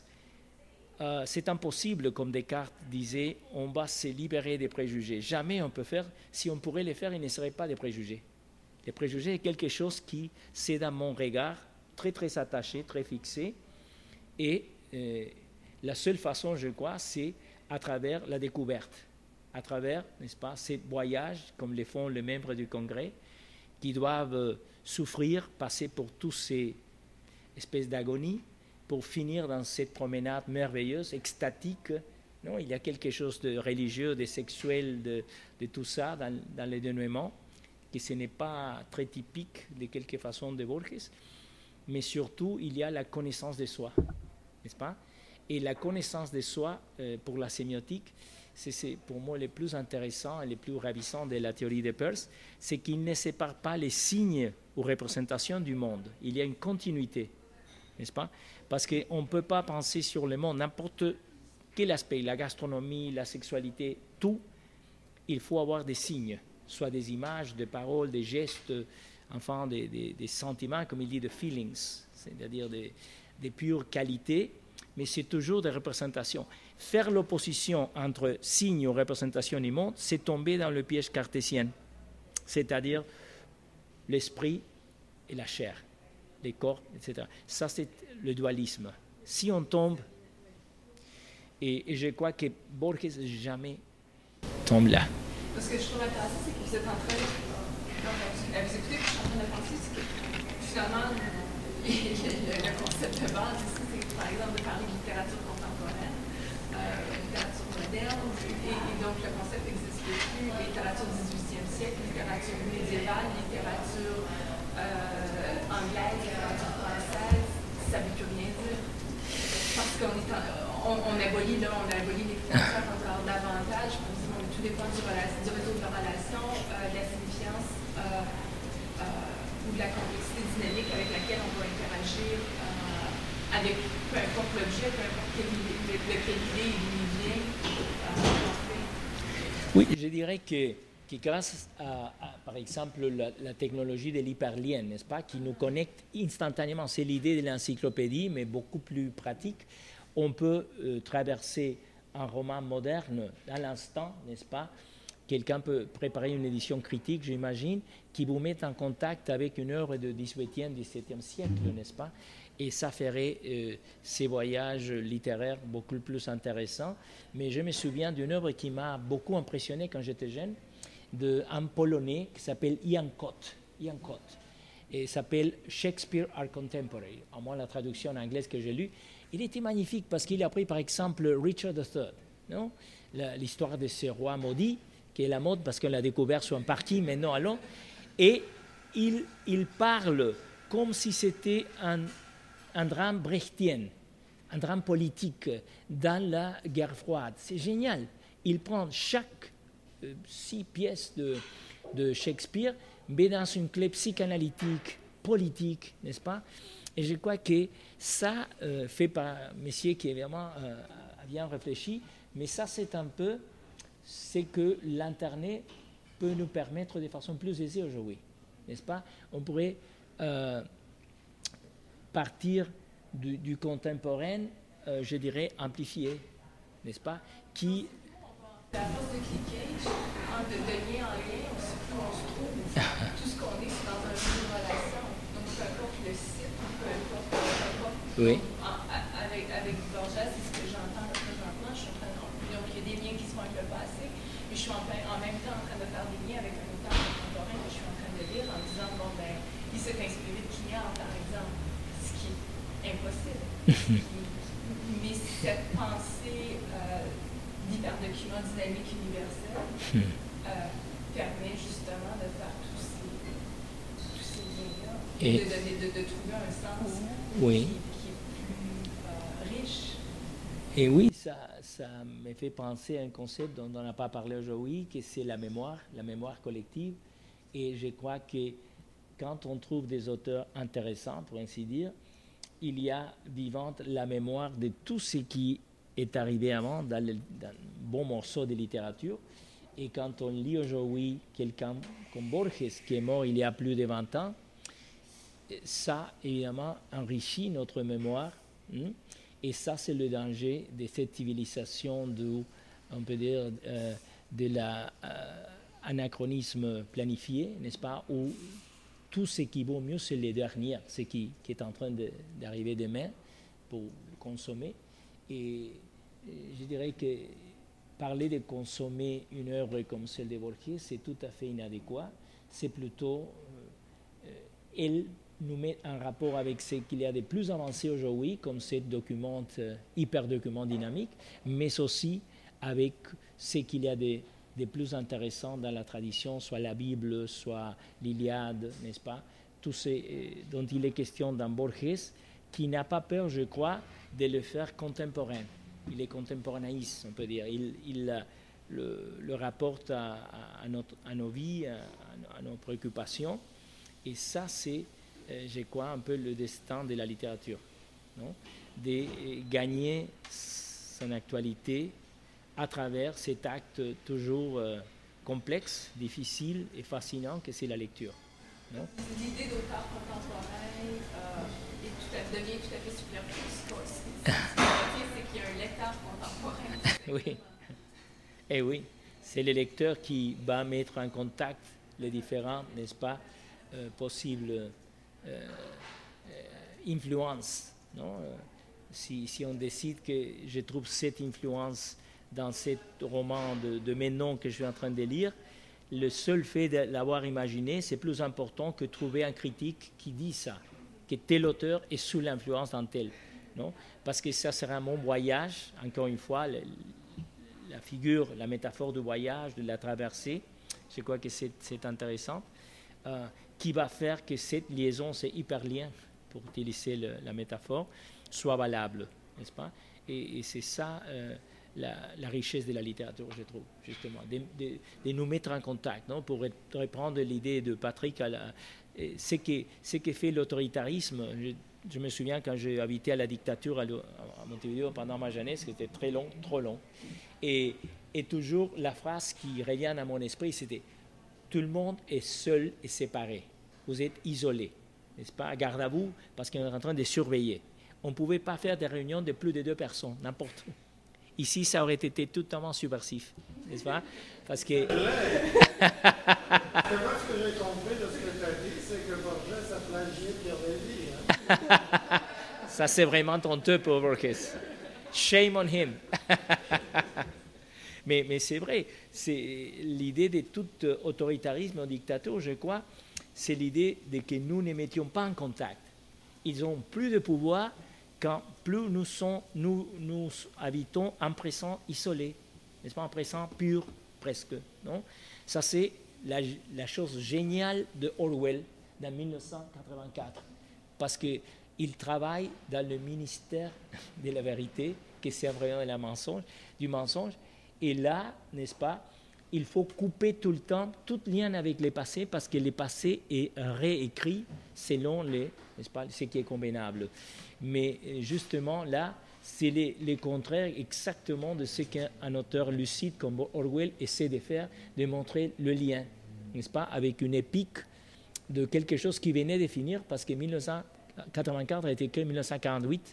euh, c'est impossible, comme Descartes disait, on va se libérer des préjugés. Jamais on peut faire, si on pourrait les faire, il ne serait pas des préjugés. Les préjugés est quelque chose qui, c'est dans mon regard, très très attaché, très fixé. Et euh, la seule façon, je crois, c'est à travers la découverte. À travers, n'est-ce pas, ces voyages, comme les font les membres du Congrès, qui doivent souffrir, passer pour toutes ces espèces d'agonies, pour finir dans cette promenade merveilleuse, extatique. Non, il y a quelque chose de religieux, de sexuel, de, de tout ça dans, dans le dénouement, que ce n'est pas très typique de quelque façon de Borges, mais surtout, il y a la connaissance de soi, n'est-ce pas? Et la connaissance de soi, euh, pour la sémiotique, c'est pour moi le plus intéressant et le plus ravissant de la théorie de Peirce, c'est qu'il ne sépare pas les signes ou représentations du monde. Il y a une continuité, n'est-ce pas? Parce qu'on ne peut pas penser sur le monde, n'importe quel aspect, la gastronomie, la sexualité, tout, il faut avoir des signes, soit des images, des paroles, des gestes, enfin des, des, des sentiments, comme il dit, de feelings, c'est-à-dire des, des pures qualités, mais c'est toujours des représentations. faire l'opposition entre signe ou représentation du monde, c'est tomber dans le piège cartésien, c'est-à-dire l'esprit et la chair, les corps, et cetera. Ça, c'est le dualisme. Si on tombe, et, et je crois que Borges jamais tombe là. Ce que je trouve intéressant, c'est que vous êtes en train de, à vous écouter, je suis en train de penser, c'est que finalement, le, le concept de base ici, c'est par exemple de parler de littérature contemporaine, euh, littérature moderne, et, et donc le concept n'existe plus, littérature du dix-huitième siècle, littérature médiévale, littérature euh, anglaise, littérature française, ça ne veut plus rien dire. Parce qu'on est en, on, on abolit là, on abolit les frontières encore davantage. Tout dépend du, relation, du réseau de la relation, euh, de la signifiance euh, euh, ou de la complexité dynamique avec laquelle on va interagir euh, avec peu importe l'objet, peu importe quelle idée, lequel idée il vient. Euh, oui, je dirais que, que grâce à, à, par exemple, la, la technologie de l'hyperlien, n'est-ce pas, qui nous connecte instantanément, c'est l'idée de l'encyclopédie, mais beaucoup plus pratique, on peut euh, traverser un roman moderne à l'instant, n'est-ce pas? Quelqu'un peut préparer une édition critique, j'imagine, qui vous met en contact avec une œuvre du dix-huitième, dix-septième siècle, n'est-ce pas? Et ça ferait euh, ces voyages littéraires beaucoup plus intéressants. Mais je me souviens d'une œuvre qui m'a beaucoup impressionné quand j'étais jeune, d'un Polonais qui s'appelle Jan Kot. Jan Kot. Et s'appelle Shakespeare Art Contemporary, à moins la traduction en anglais que j'ai lue. Il était magnifique parce qu'il a pris par exemple Richard the Third, non? L'histoire de ce roi maudit, qui est la mode parce qu'on l'a découvert sur un parti maintenant à Londres, et il, il parle comme si c'était un, un drame brechtien, un drame politique dans la guerre froide. C'est génial. Il prend chaque euh, six pièces de, de Shakespeare, mais dans une clé psychanalytique, politique, n'est-ce pas? Et je crois que ça, euh, fait par un monsieur qui évidemment euh, a bien réfléchi, mais ça c'est un peu ce que l'Internet peut nous permettre de façon plus aisée aujourd'hui, n'est-ce pas? On pourrait euh, partir du, du contemporain, euh, je dirais, amplifié, n'est-ce pas? Qui... À force de cliquer, de, de lien en lien, on sait plus où on se trouve, tout ce qu'on est, c'est dans un jeu de relation. Donc peu importe le site, peu importe, peu importe. Oui. En, avec, avec Borges, c'est ce que j'entends présentement. Je suis en train de, donc il y a des liens qui se font avec le passé, mais je suis en, plein, en même temps en train de faire des liens avec un auteur contemporain que je suis en train de lire en disant, bon ben, il s'est inspiré de Quignard, par exemple, ce qui est impossible. Mais cette pensée euh, d'hyperdocument dynamique universel euh, permet justement de faire tous ces, tous ces liens-là et de, de, de, de trouver un sens oui. qui, qui est plus euh, riche. Et oui, ça, ça me fait penser à un concept dont on n'a pas parlé aujourd'hui, que c'est la mémoire, la mémoire collective. Et je crois que quand on trouve des auteurs intéressants, pour ainsi dire, il y a vivante la mémoire de tout ce qui est arrivé avant dans, le, dans un bon morceau de littérature. Et quand on lit aujourd'hui quelqu'un comme Borges, qui est mort il y a plus de vingt ans, ça, évidemment, enrichit notre mémoire. Hein? Et ça, c'est le danger de cette civilisation, de, on peut dire, euh, de l'anachronisme euh, planifié, n'est-ce pas, où tout ce qui vaut mieux, c'est les derniers, ce qui, qui est en train de, d'arriver demain pour consommer. Et je dirais que parler de consommer une œuvre comme celle de Borges, c'est tout à fait inadéquat. C'est plutôt, euh, elle nous met en rapport avec ce qu'il y a de plus avancé aujourd'hui, comme ce document, euh, hyper-document dynamique, mais aussi avec ce qu'il y a de, de plus intéressant dans la tradition, soit la Bible, soit l'Iliade, n'est-ce pas? Tout ce euh, dont il est question dans Borges, qui n'a pas peur, je crois, de le faire contemporain. Il est contemporanéiste, on peut dire. Il, il le, le rapporte à, à, à, notre, à nos vies, à, à nos préoccupations. Et ça, c'est, euh, je crois, un peu le destin de la littérature, non? De gagner son actualité à travers cet acte toujours euh, complexe, difficile et fascinant que c'est la lecture. Non? L'idée d'auteur contemporain euh, est tout à, devient tout à fait superflue. c'est qu'il y a un lecteur contemporain. Oui. Et oui, c'est le lecteur qui va mettre en contact les différents, n'est-ce pas, euh, possibles euh, euh, influences. Non euh, si, si on décide que je trouve cette influence dans ce roman de, de Menon que je suis en train de lire, le seul fait de l'avoir imaginé, c'est plus important que trouver un critique qui dit ça, que tel auteur est sous l'influence d'un tel. Non parce que ça sera mon voyage, encore une fois, le, la figure, la métaphore du voyage, de la traversée, je crois que c'est, c'est intéressant, euh, qui va faire que cette liaison, ce hyperlien, pour utiliser le, la métaphore, soit valable, n'est-ce pas? Et, et c'est ça euh, la, la richesse de la littérature, je trouve, justement, de, de, de nous mettre en contact, non? Pour reprendre l'idée de Patrick, à la, ce, que, ce que fait l'autoritarisme. Je, je me souviens quand j'ai habité à la dictature à, à Montevideo pendant ma jeunesse, c'était très long, trop long. Et, et toujours la phrase qui revient à mon esprit, c'était « Tout le monde est seul et séparé. Vous êtes isolés, n'est-ce pas? Garde à vous, parce qu'on est en train de surveiller. » On ne pouvait pas faire des réunions de plus de deux personnes, n'importe où. Ici, ça aurait été totalement subversif, n'est-ce pas? Parce que... C'est moi ce que j'ai compris de ce que tu as dit, c'est que Borges a plagié Pirovelli. Hein? Ça, c'est vraiment honteux pour Borges. Shame on him. mais, mais c'est vrai, c'est l'idée de tout autoritarisme ou dictature, je crois, c'est l'idée de que nous ne mettions pas en contact. Ils ont plus de pouvoir quand plus nous, sont, nous, nous habitons en présent isolé, n'est-ce pas, en présent pur, presque. Non? Ça, c'est la, la chose géniale de Orwell dans mille neuf cent quatre-vingt-quatre, parce qu'il travaille dans le ministère de la vérité, qui c'est vraiment la mensonge, du mensonge, et là, n'est-ce pas, il faut couper tout le temps tout lien avec le passé, parce que le passé est réécrit selon les, n'est-ce pas, ce qui est convenable. Mais justement, là, c'est le, le contraire exactement de ce qu'un auteur lucide comme Orwell essaie de faire, de montrer le lien, n'est-ce pas, avec une épique de quelque chose qui venait de finir, parce que mille neuf cent quatre-vingt-quatre a été écrit en mille neuf cent quarante-huit,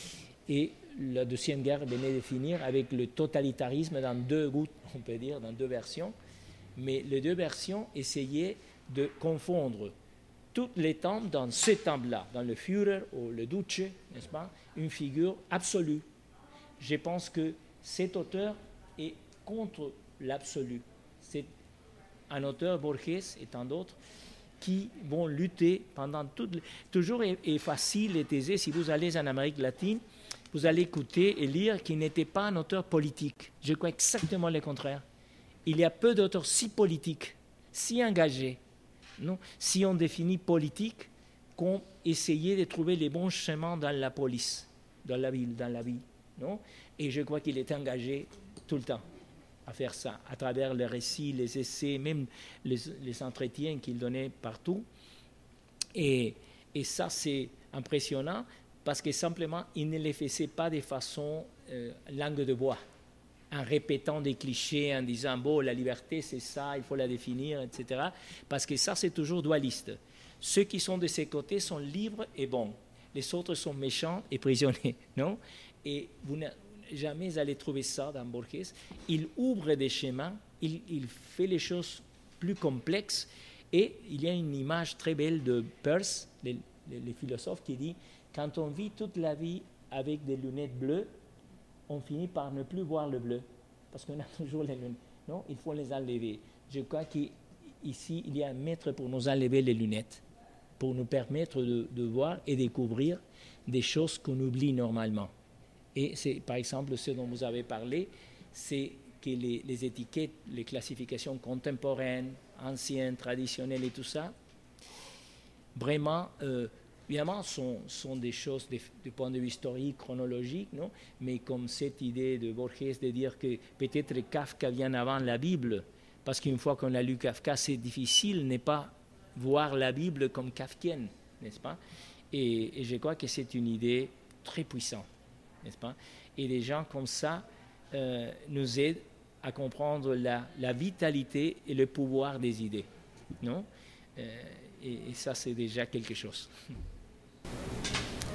et la Deuxième Guerre venait de finir avec le totalitarisme dans deux gouttes, on peut dire, dans deux versions, mais les deux versions essayaient de confondre tous les temps dans ce temps-là, dans le Führer ou le Duce, n'est-ce pas, une figure absolue. Je pense que cet auteur est contre l'absolu. C'est un auteur, Borges et tant d'autres, qui vont lutter pendant tout... Toujours est, est facile et aisé, si vous allez en Amérique latine, vous allez écouter et lire qu'il n'était pas un auteur politique. Je crois exactement le contraire. Il y a peu d'auteurs si politiques, si engagés, non? Si on définit politique comme essayer de trouver les bons chemins dans la police, dans la ville, dans la vie. Non? Et je crois qu'il est engagé tout le temps à faire ça, à travers les récits, les essais, même les, les entretiens qu'il donnait partout. Et, et ça, c'est impressionnant, parce que simplement, il ne les faisait pas de façon euh, langue de bois, en répétant des clichés, en disant « bon, la liberté, c'est ça, il faut la définir, et cetera » Parce que ça, c'est toujours dualiste. Ceux qui sont de ces côtés sont libres et bons. Les autres sont méchants et prisonniers, non? Et vous n'avez jamais allé trouver ça dans Borges. Il ouvre des chemins, il, il fait les choses plus complexes, et il y a une image très belle de Peirce, le, le, le philosophe, qui dit « quand on vit toute la vie avec des lunettes bleues, on finit par ne plus voir le bleu, parce qu'on a toujours les lunettes. Non, il faut les enlever. Je crois qu'ici, il y a un maître pour nous enlever les lunettes, pour nous permettre de, de voir et découvrir des choses qu'on oublie normalement. Et c'est, par exemple, ce dont vous avez parlé, c'est que les, les étiquettes, les classifications contemporaines, anciennes, traditionnelles et tout ça, vraiment... Euh, Évidemment, sont, sont des choses de, du point de vue historique, chronologique, non? Mais comme cette idée de Borges de dire que peut-être Kafka vient avant la Bible, parce qu'une fois qu'on a lu Kafka, c'est difficile de ne pas voir la Bible comme kafkienne, n'est-ce pas? Et, et je crois que c'est une idée très puissante, n'est-ce pas? Et des gens comme ça euh, nous aident à comprendre la, la vitalité et le pouvoir des idées, non? euh, et, et ça, c'est déjà quelque chose. C'est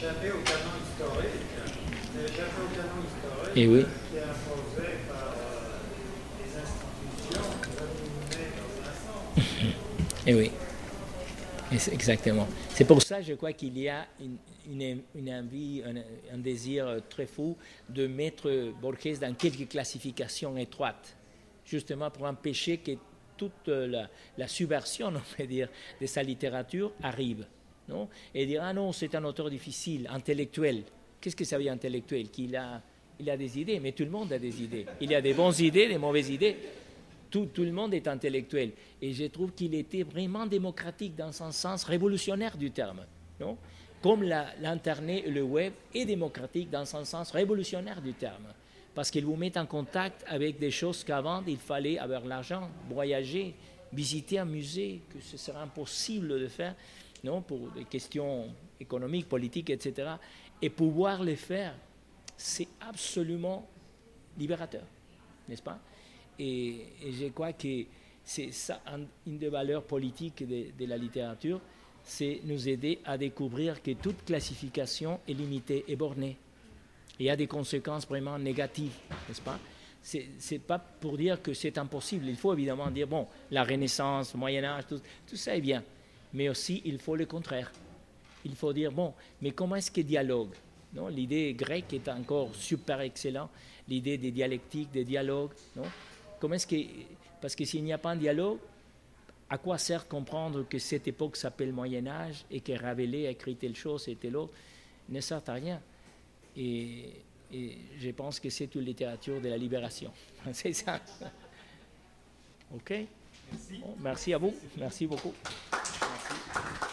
échappé au canon historique. Il a échappé au canon historique Et oui. qui est imposé par euh, les institutions qui veulent nous mener dans un sens. Et oui. Et c'est exactement. C'est pour ça, je crois qu'il y a une, une, une envie, un, un désir très fou de mettre Borges dans quelques classifications étroites, justement pour empêcher que toute la, la subversion, on peut dire, de sa littérature arrive. Non? Et dire, ah non, c'est un auteur difficile, intellectuel. Qu'est-ce que ça veut dire intellectuel? Qu'il a, il a des idées, mais tout le monde a des idées. Il y a des bonnes idées, des mauvaises idées. Tout, tout le monde est intellectuel. Et je trouve qu'il était vraiment démocratique dans son sens révolutionnaire du terme. Non? Comme la, l'Internet et le web est démocratique dans son sens révolutionnaire du terme. Parce qu'il vous met en contact avec des choses qu'avant, il fallait avoir l'argent, voyager, visiter un musée, que ce serait impossible de faire, non? Pour des questions économiques, politiques, et cetera. Et pouvoir les faire, c'est absolument libérateur, n'est-ce pas? Et, et je crois que c'est ça, une des valeurs politiques de, de la littérature, c'est nous aider à découvrir que toute classification est limitée et bornée. Et il y a des conséquences vraiment négatives, n'est-ce pas? C'est, c'est pas pour dire que c'est impossible. Il faut évidemment dire, bon, la Renaissance, le Moyen-Âge, tout, tout ça est bien. Mais aussi, il faut le contraire. Il faut dire, bon, mais comment est-ce qu'il dialogue? Non? L'idée grecque est encore super excellente. L'idée des dialectiques, des dialogues, non? Comment est-ce que, parce que s'il n'y a pas un dialogue, à quoi sert comprendre que cette époque s'appelle Moyen-Âge et que Rabelais a écrit telle chose et telle autre? Ne sert à rien. Et, et je pense que c'est une littérature de la libération. C'est ça. OK? Merci. Bon, merci à vous. Merci beaucoup. Merci.